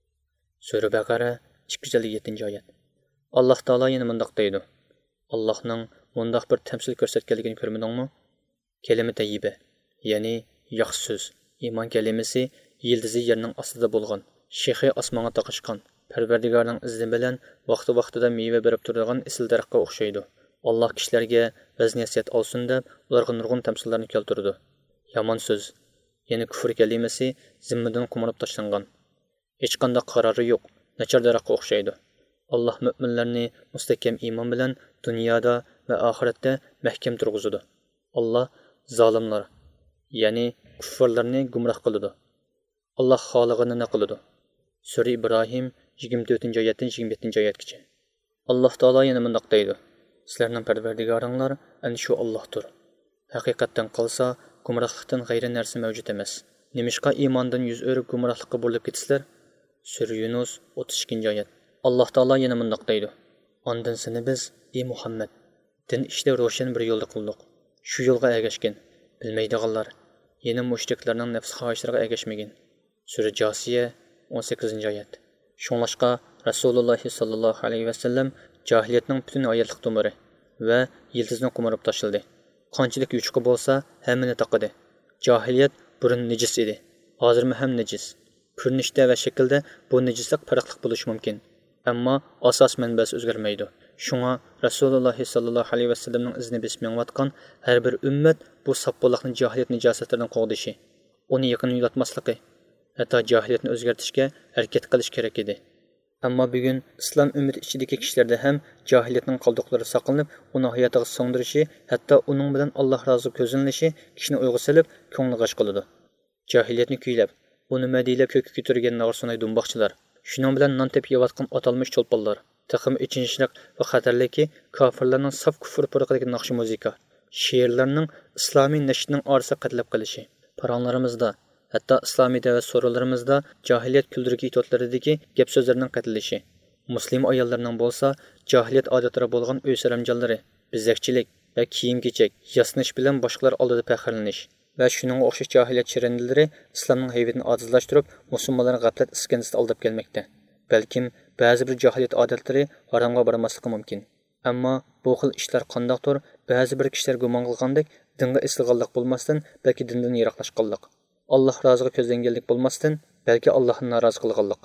Speaker 11: Sura Baqara ikki yuz ellik yettinchi oyat. Alloh taolo yana mundaq deydi: Allohning mundaq bir tamsil ko'rsatganligini ko'rmadingmi? Kalima tayyiba, ya'ni yaxshi so'z, iymon kalimasi yildizi yerning ostida bo'lgan, shexi osmonga taqishgan, Parvardigorning izni bilan vaqti-vaqtida meva berib turadigan isl daraxtga o'xshaydi. Alloh kishilarga vaz-nasihat olsin deb ularga nurg'un tamsillarni keltirdi. Yomon so'z, ya'ni kufr kalimasi zimmidan qumirib tashlangan, hech qanday qarori yo'q, nachar daraxtga o'xshaydi. Alloh mu'minlarni mustahkam iymon bilan dunyoda va oxiratda mahkam turg'izadi. Alloh zolimlar, ya'ni kufrlarni gumroh qiladi. Alloh xolig'ini qiladi. Sura Ibrohim yigirma to'rtinchi oyatdan yigirma yettinchi oyatgacha. Alloh taolo yana mundaq deydi: sizlarning parvardigoringlar ana shu Allohdir. Haqiqatan qolsa, gumrohlikdan g'ayri narsa mavjud emas. Nimishqa iymondan yuz o'rib gumrohlikka burilib ketisizlar? Sura Yunus o'ttiz ikkinchi oyat. Alloh taolo yana mundaq deydi: ondan seni biz, ey Muhammad, din ishda ro'shan bir yo'lda qildik. Shu yo'lga ergashgin. Bilmaydiganlar yana mushriklarning nafs xohishlariga ergashmagan. Sura Josiya o'n sakkizinchi oyat. Shunlashqa Rasululloh sallallohu alayhi vasallam jahiliyatning butun oyatlik tomiri va yildizni qumirib tashildi. Qanchalik yuchuqi bo'lsa, hammani taqidi. Jahiliyat burun najis edi. Hozirmi ham najis. Ko'rinishda va shaklda bu najislik farqli bo'lishi mumkin, ammo asos manbasi o'zgarmaydi. Shunga Rasululloh sallallohu alayhi vasallamning izni besib mengayotgan har bir ummat bu sappoliqni jahiliyat najosatlaridan qo'g'dishi, uni yaqin yo'latmasligi, hatto jahiliyatni o'zgartirishga harakat qilish kerak edi. Ammo bugun islom ummati ichidagi kishilarda ham jahiliyatning qoldiqlari saqlanib, uni hayotiga so'ndirishi, hatto uning bilan Alloh rozi ko'zlanilishi kishini o'yg'a solib, ko'ngli g'ash qiladi. Jahiliyatni kuylab, uni madilab ko'kka ko'targan nag'irso'nay dumboqchilar, shuning bilan non tepib yeyotgan atalmish cho'lponlar, taqim ichinishliq va xatarliki kofirlarning saf kufr purqidagi naqsh muzika, she'rlarning islomiy nashrining orasi qatlab qilishi, paronlarimizda, hatto islomiy da'vat so'rovlarimizda jahiliyat kuldirgi itotlaridagi gap so'zlarning qatilishi, muslim ayollarning bo'lsa jahiliyat odatlari bo'lgan uy saramjonlari, bizakchilik va kiyim-kechak, yasnish bilan boshqalar oldida faxrlanish va shuning o'xshash jahiliyat chirindilari islomning hayvitini ojizlashtirib, musulmonlarni g'aflat iskanasida aldab kelmoqda. Balkim ba'zi bir jahiliyat odatlari haromga bormasligi mumkin. Ammo bu xil ishlar qandoqdir, ba'zi bir kishilar gumon qilgandek dinga isilganlik bo'lmasdan, balki dindan yiroqlashganlik, Alloh roziga ko'zlanganlik bo'lmasdan, balki Allohni norozi qilganlik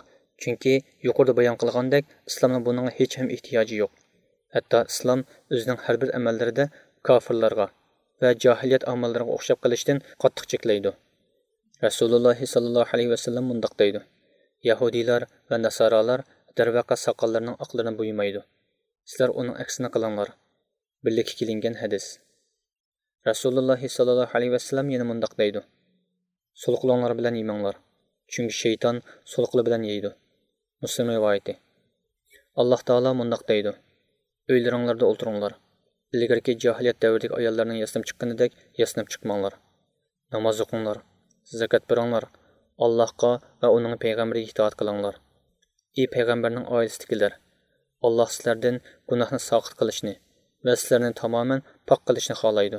Speaker 11: Chunki yuqorida bayon qilgandek, islomning buningga hech ham ehtiyoji yo'q. Hatto islom o'zining har bir amallarida kofirlarga va jahiliyat amallariga o'xshab qilishdan qattiq cheklaydi. Rasululloh sallallohu alayhi vasallam mundaq deydi: Yahudiylar va nasoralar darvaqa soqollarining oqlarini bo'ymaydi. Sizlar uning aksini qilinglar. Birlikka kelingan hadis. Rasululloh sallallohu alayhi vasallam yana mundaq deydi: Suluqlanglar bilan yemanglar. Chunki shayton suluqli bilan yeydi. Muslim rivoyati. Alloh taolo mundaq deydi: Uylaringlarda o'tiringlar. Ilgarki jahiliyat davridagi ayollarning yasnab chiqqanidek yasnab chiqmanglar. Namoz o'qinglar, zakat beringlar, Allohga va uning payg'ambariga itoat qilinglar. Ey payg'ambarning oilasidagilar, Alloh sizlardan gunohni soqit qilishni va sizlarni tamoman pok qilishni xohlaydi.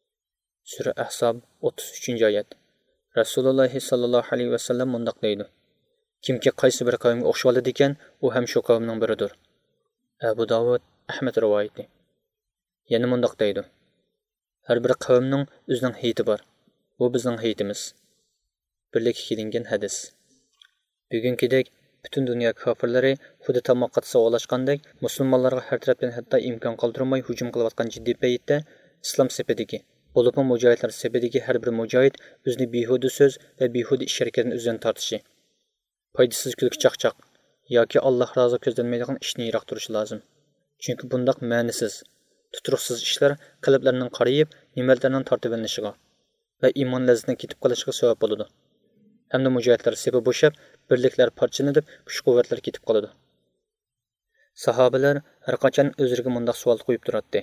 Speaker 11: Sura Ahzob o'ttiz uchinchi oyat. Rasululloh sallallohu alayhi vasallam mundaq deydi: Kimki qaysi bir qavmga o'xshab oladi ekan, u ham shu qavmning biridir. Abu Davud, Ahmad rivoyati. Yana mundaq deydi: Har bir qavmning o'zining hayiti bor. Bu bizning hayitimiz. Birlikka kelingan hadis. Bugünkidek butun dunyo kofirlari xuddi tamoqqa savolashgandek musulmonlarga har tarafdan hatto imkon qoldirmay hujum qilayotgan jiddiy paytda islom sepidagi, bo'libmi mujohidlar sepidagi har bir mujohid o'zini behuda so'z va behuda ish harakatini o'zidan tortishi, foydasiz kulki chaqchaq yoki Alloh rozi ko'zlanmaydigan ishni yiroq turishi lozim. Chunki bundoq ma'nisiz, tuturuqsiz ishlar qalblarning qariyib, nimalarning tortib olinishiga va iymon lazzatining ketib qolishiga sabab bo'ladi. Hamda mujohidlar sepi bo'shab, birliklar parchalanib, kuch-quvvatlar ketib qoladi. Sahobalar har qachon o'zlariga mundaq savol qo'yib turardi.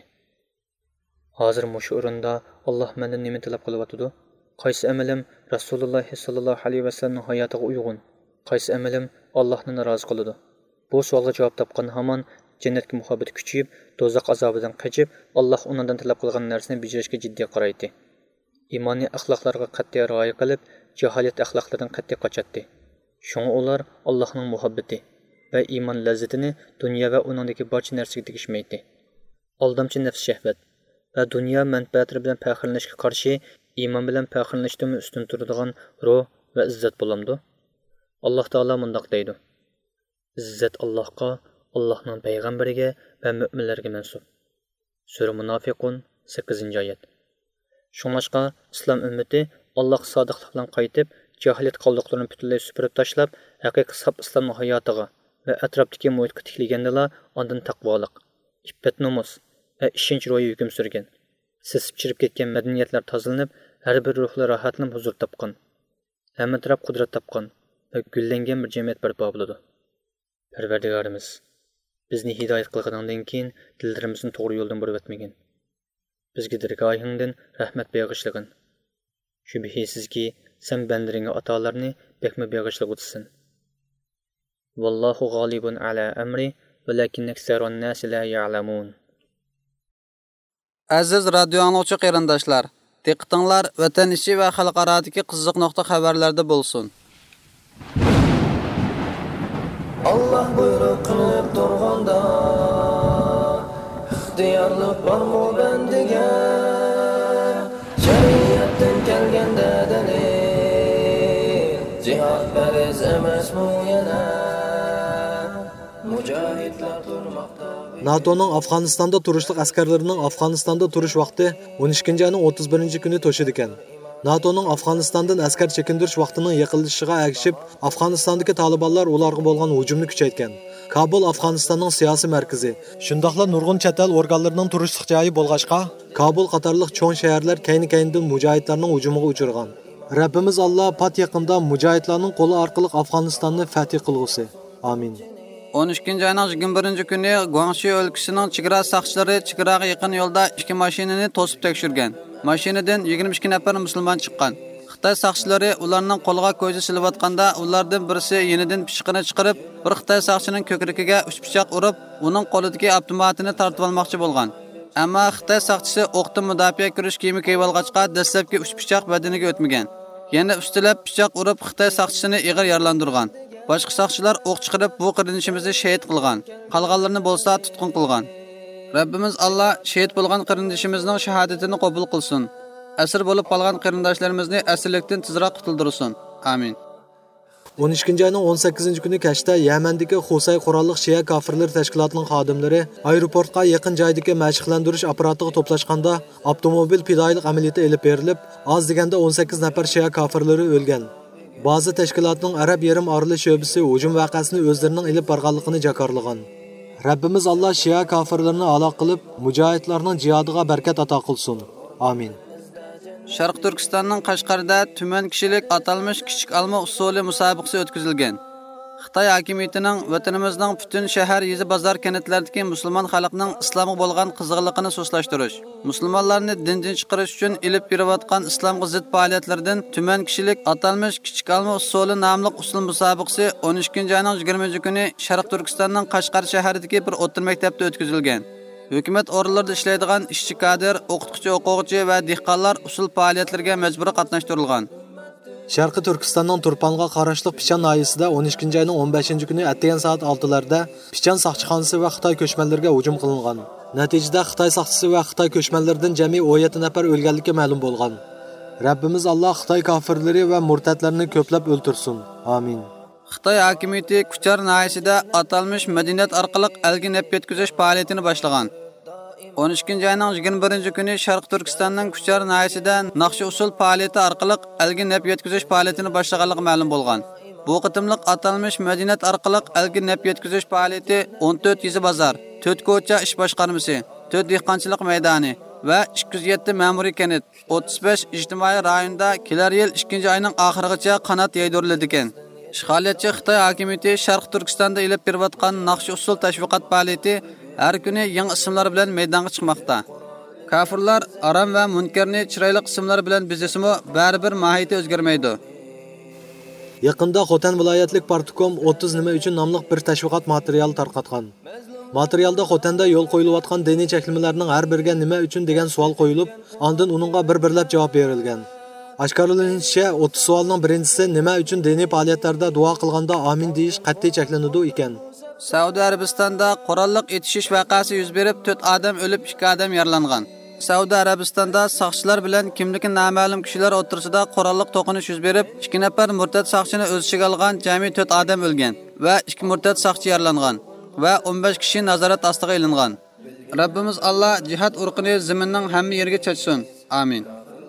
Speaker 11: Hozir mushu o'rinda Alloh mendan nima talab qilyapti? Qaysi amalim Rasululloh sallallohu alayhi vasallamning hayotiga uyg'un? Qaysi amalim Allohni norozi qiladi? Bu savolga javob topgan hamon jannatga muhabbati kuchayib, do'zax azobidan qochib, Alloh undan talab qilgan narsani bajarishga jiddiy qaraydi. Imoniy axloqlarga qat'iy rioya qilib, jaholiyat axloqlaridan qat'iy qochadi. Shunga ular Allohning muhabbati va iymon lazzatini dunyo va uningdagi barcha narsaga tegishmaydi. Aldamchi nafs shahvat va dunyo manfaatlari bilan faxrlanishga qarshi iymon bilan faxrlanishdan ustun turadigan ruh va izzat bo'lamdi. Alloh taolo mundaq deydi: Izzat Allohga, Allohning payg'ambariga va mu'minlarga mansub. Sura Munofiqun sakkizinchi oyat. Shunlashqa islom ummati Alloh sodiqlik bilan qaytib, jahiliyat qoldiqlarini butunlay supurib tashlab, haqiqiy saf islomning hayotiga va atrofdagi muhitga tikilgandala, ondan taqvolik, iffat nomus va ishonch ro'yi hukm surgan. Sisib chirib ketgan madaniyatlar tozalanib, har bir ruhli rohatlanib huzur topgan, hamma taraf qudrat topgan va gullangan bir jamiyat barpo bo'ladi. Parvardigorimiz, bizni hidoyat qilganingdan keyin dillarimizni to'g'ri yo'ldan burib o'tmagan. Bizga dirgohingdan rahmat beg'ishlagin. Shubhisizki, sen bandaringga atolarni bekma beg'ishlab o'tsin. Vallohu g'olibun ala amri, valakin aksarun nas la ya'lamun.
Speaker 8: Aziz radio angluvchi qarindoshlar, diqqatinglar vatan ichi va xalqarodagi qiziq nuqta xabarlarda bo'lsin.
Speaker 12: Allah buyruq qilib turganda ixtiyorlik bormi bandiga, shariatdan kelganda dalil jihad fariz emasmi yana mujohidlar turmoqda.
Speaker 7: NATO'ning Afg'onistonda turishliq askarlarining Afg'onistonda turish vaqti o'n ikkinchi oyning o'ttiz birinchi kuni to'shidi ekan. NATO'ning Afg'onistondan askar chekindirish vaqtining yaqinlashishiga ergishib, Afg'onistondagi Talibanlar ularga bo'lgan hujumni kuchaytgan. Kabul Afg'onistonning siyosiy markazi, shundaqla nurg'un chet el organlarining turishliq joyi bo'lg'achqa, Kabul qatorliq cho'ng shaharlar kayni-kaynidan mujohidlarning hujumiga uchragan. Rabbimiz Alloh pat yaqinda mujohidlarning qo'li orqali Afg'onistonni fath qilgusi. Amin.
Speaker 8: o'n ikkinchi oyning yigirma birinchi kuni Guangxi o'lkasining chegara saqchilari chegaraga yaqin yo'lda ikki mashinani to'sib tekshirgan. Mashinadan yigirma ikki nafar musulmon chiqqan. Xitoy saqchilari ularning qo'liga ko'zi silayotganda, ulardan birisi yenidan pishiqini chiqarib, bir Xitoy saqchining ko'kragiga uch pichoq urib, uning qo'lidagi avtomatini tortib olmoqchi bo'lgan. Ammo Xitoy saqchisi o'qdan mudofaa kirish kiyimi kiyib olgachqa, dastlabki uch pichoq badaniga o'tmagan. Yana ustilab pichoq urib Xitoy saqchisini ig'ir yaralandirgan. Boshqa saqchilar o'q chiqarib bu qarindishimizni shahid qilgan. Qolganlarni bo'lsa tutqun qilgan. Rabbimiz Alloh shahid bo'lgan qarindishimizning shahodatini qabul qilsin. Asir bo'lib qolgan qarindoshlarimizni asirlikdan tezroq qutuldirsin. Amin.
Speaker 7: o'n ikkinchi oyning o'n sakkizinchi kuni kechda Yamandagi Xusay qurolliq Shia kofirlar tashkilotining xodimlari aeroportga yaqin joydagi mashqlantirish apparatiga to'plashganda avtomobil pidoyilik amaliyoti elib berilib, oz deganda o'n sakkiz nafar Shia kofirlari o'lgan. Ba'zi tashkilotning Arab yarim oroli sho'basi hujum voqeasini o'zlarining ilib borganligini jakarlagan. Rabbimiz Alloh Shia kofirlarni aloq qilib, mujohidlarning jihodiga barakat ato qilsin. Amin.
Speaker 8: Sharq Turkistonning Qashqarda tuman kishilik atalmish kichik alma usuli musobaqasi o'tkazilgan. Xitoy hokimiyatining vatanimizning butun shahar, yezi, bozor, kentlardagi musulmon xalqining islomga bo'lgan qiziqligini suslashtirish, musulmonlarni dindan chiqarish uchun ilib berayotgan islomga zid faoliyatlardan tuman kishilik atalmish kichik alma usuli nomli usul musobaqasi o'n ikkinchi oyning yigirmanchi kuni Sharq Turkistonning Qashqar shahridagi bir o'rta maktabda o'tkazilgan. Hukumat o'rinlarida ishlaydigan ishchi kadr, o'qituvchi, o'quvchi va dehqonlar usul faoliyatlariga majburiy qatnashtirilgan.
Speaker 7: Sharqi Turkistonning Turpanga qarashli Pichan noyasida o'n ikkinchi oyning o'n beshinchi kuni atgan soat oltilarda Pichan soqchixonasi va Xitoy ko'chmanlariga hujum qilingan. Natijada Xitoy soqchisi va Xitoy ko'chmanlaridan jami o'n yetti nafar o'lganligi ma'lum bo'lgan. Rabbimiz Alloh Xitoy kofirlari va murtadlarni ko'plab o'ltirsin. Amin.
Speaker 8: Xitoy hokimiyati Kuchar noyasida atalmish madaniyat orqali elga naf yetkazish faoliyatini boshlagan. o'n ikkinchi oyning yigirma birinchi kuni Sharq Turkistonning Kuchar noyasida naqshi usul faoliyati orqali elga naf yetkazish faoliyatini boshlaganligi ma'lum bo'lgan. Bu qitimliq atalmish madaniyat orqali elga naf yetkazish faoliyati o'n to'rt yezi bozor, to'rt ko'cha ish boshqarmasi, to'rt dehqonchilik maydoni va ikki yuz yetti ma'muriy kanat, o'ttiz besh ijtimoiy rayonda kelar yil ikkinchi oyning oxirigacha qanot yaydiriladi ekan. Ishg'oliyatchi Xitoy hokimiyati Sharq Turkistonda ilib berayotgan naqshi usul tashviqot faoliyati har kuni yangi ismlar bilan maydonga chiqmoqda. Kofirlar aram va munkarni chiroyli ismlar bilan bezasimi, baribir mohiyati o'zgarmaydi.
Speaker 7: Yaqinda Xotan viloyatlik Partikom o'ttiz nima uchun nomli bir tashviqot material tarqatgan. Materialda Xotanda yo'l qo'yilayotgan diniy cheklamalarning har biriga nima uchun degan savol qo'yilib, ondan uningga bir-birlab javob berilgan. Oshkorlanishicha, o'ttiz savolning birinchisi nima uchun diniy faoliyatlarda duo qilganda amin deyish qat'iy cheklanadi ekan.
Speaker 8: Saudiya Arabistonda qurolliq etishish voqeasi yuz berib, to'rt odam o'lib, ikki odam yaralangan. Saudiya Arabistonda soqchilar bilan kimligi noma'lum kishilar o'rtasida qurolliq to'qinish yuz berib, ikki nafar murtad soqchini o'z ichiga olgan, jami to'rt odam o'lgan va ikki murtad soqchi yaralangan va o'n besh kishi nazorat ostiga ilingan. Rabbimiz Alloh jihad urqini zaminning hamma yeriga chachsin. Amin.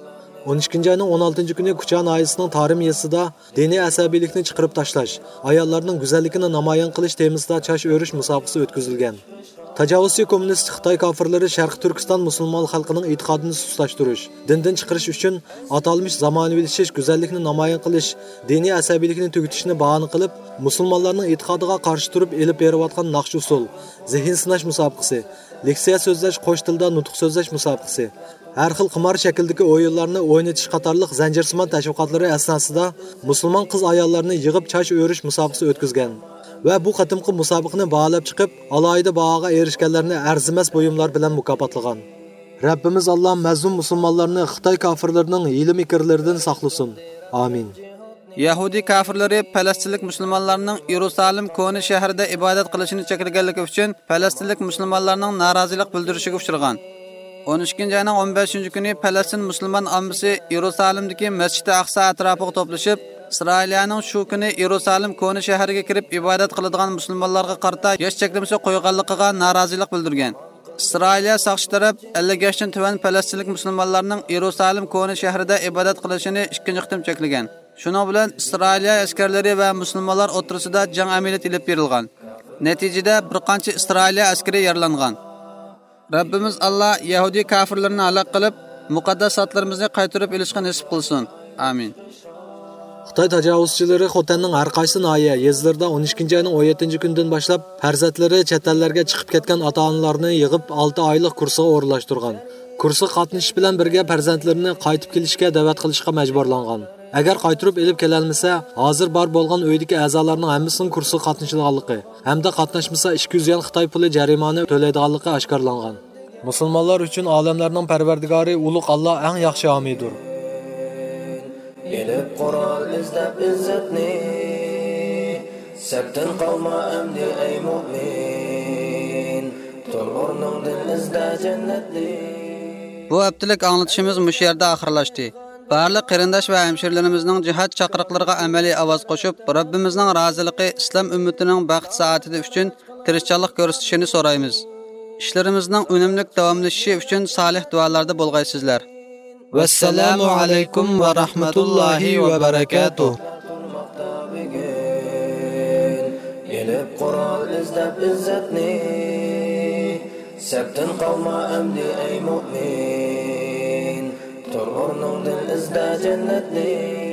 Speaker 7: o'n ikkinchi oyning o'n oltinchi kuni Kuchan noyasining Tarim yesida diniy asabiylikni chiqarib tashlash, ayollarning go'zalligini namoyon qilish temasida chash o'rish musobaqasi o'tkazilgan. Tajovuzchi kommunist Xitoy kofirlari Sharq Turkiston musulmon xalqining e'tiqodini suslashtirish, dindan chiqarish uchun atalmish zamonaviylashish, go'zallikni namoyon qilish, diniy asabiylikni tugutishni bahona qilib, musulmonlarning e'tiqodiga qarshi turib elib berayotgan naqsh usul, zehn sinash musobaqasi, leksiya so'zlash, qo'sh tilda nutq so'zlash musobaqasi, har xil qimor shakldagi o'yinlarni o'ynatish qatorliq zanjirsimon tashviqotlari asnosida musulmon qiz ayollarni yig'ib chash o'rish musobaqasi o'tkazgan va bu qatimqi musobaqani baholab chiqib, alohida bahoga erishganlarni arzimas buyumlar bilan mukofotlagan. Rabbimiz Alloh mazlum musulmonlarni Xitoy kofirlarining hiyla-mikrlaridan saqlasin. Amin.
Speaker 8: Yahudi kofirlari falastinlik musulmonlarning Yerusalim koni shahrida ibodat qilishini cheklaganligi uchun falastinlik musulmonlarning norozilik bildirishiga uchragan. o'n ikkinchi oyning o'n beshinchi kuni Falastin musulmon ommasi Yerusalimdagi Masjid Aqsa atrofiga to'plashib, Isroiliyaning shu kuni Yerusalim koni shahriga kirib ibodat qiladigan musulmonlarga qarata yosh cheklamasi qo'yganligiga norozilik bildirgan. Isroiliya soqchi taraf ellik yoshdan tuvan falastinlik musulmonlarning Yerusalim koni shahrida ibodat qilishini ikkinchi qitim cheklagan. Shuning bilan Isroiliya askarlari va musulmonlar o'rtasida jang amaliyoti olib berilgan. Natijada bir qancha Isroiliya askari yaralangan. Rabbimiz Alloh Yahudi kofirlarini halok qilib, muqaddas zotlarimizni qaytarib olishga nasib qilsin. Amin.
Speaker 7: Xitoy tajovuzchilari Xotanning har qaysi noya yezlarida o'n ikkinchi oyning o'n yettinchi kunidan boshlab farzandlari chet ellarga chiqib ketgan ota-onalarni yig'ib olti oylik kursiga o'rlashtirgan. Kursiga qatnashish bilan birga farzandlarini qaytib kelishga da'vat qilishga majburlangan. Agar qaytirib elib kelolmasa, hozir bor bo'lgan uydagi a'zolarning hammasining kursiga qatnashadiganligi hamda qatnashmasa ikki yuz yuan Xitoy puli jarimani to'laydiganligi oshkorlangan. Musulmonlar uchun olamlarning parvardigori ulug' Alloh eng yaxshi homiydir.
Speaker 12: Elib Qur'on izlab izzatni, sabtin qolma amdi ey mu'min, tur o'rningdan izla jannatni.
Speaker 8: Bu haftalik anglitishimiz mush yerda oxirlashdi. Barliq qarindosh va hamshirlarimizning jihad chaqiriqlariga amaliy ovoz qo'shib, Rabbimizning roziligi, islom ummatining baxt saodati uchun tirishchilik ko'rsatishini so'raymiz. İşlerimizning unumli davomlashishi uchun solih duolarda bo'lgaysizlar.
Speaker 7: Vassalamu alaykum va rahmatullohi va barakatuh.
Speaker 12: Gelip Kur'an izlep izzetni, septin kalma emdi ey mu'min. Tur o'rningdan izle cennetni.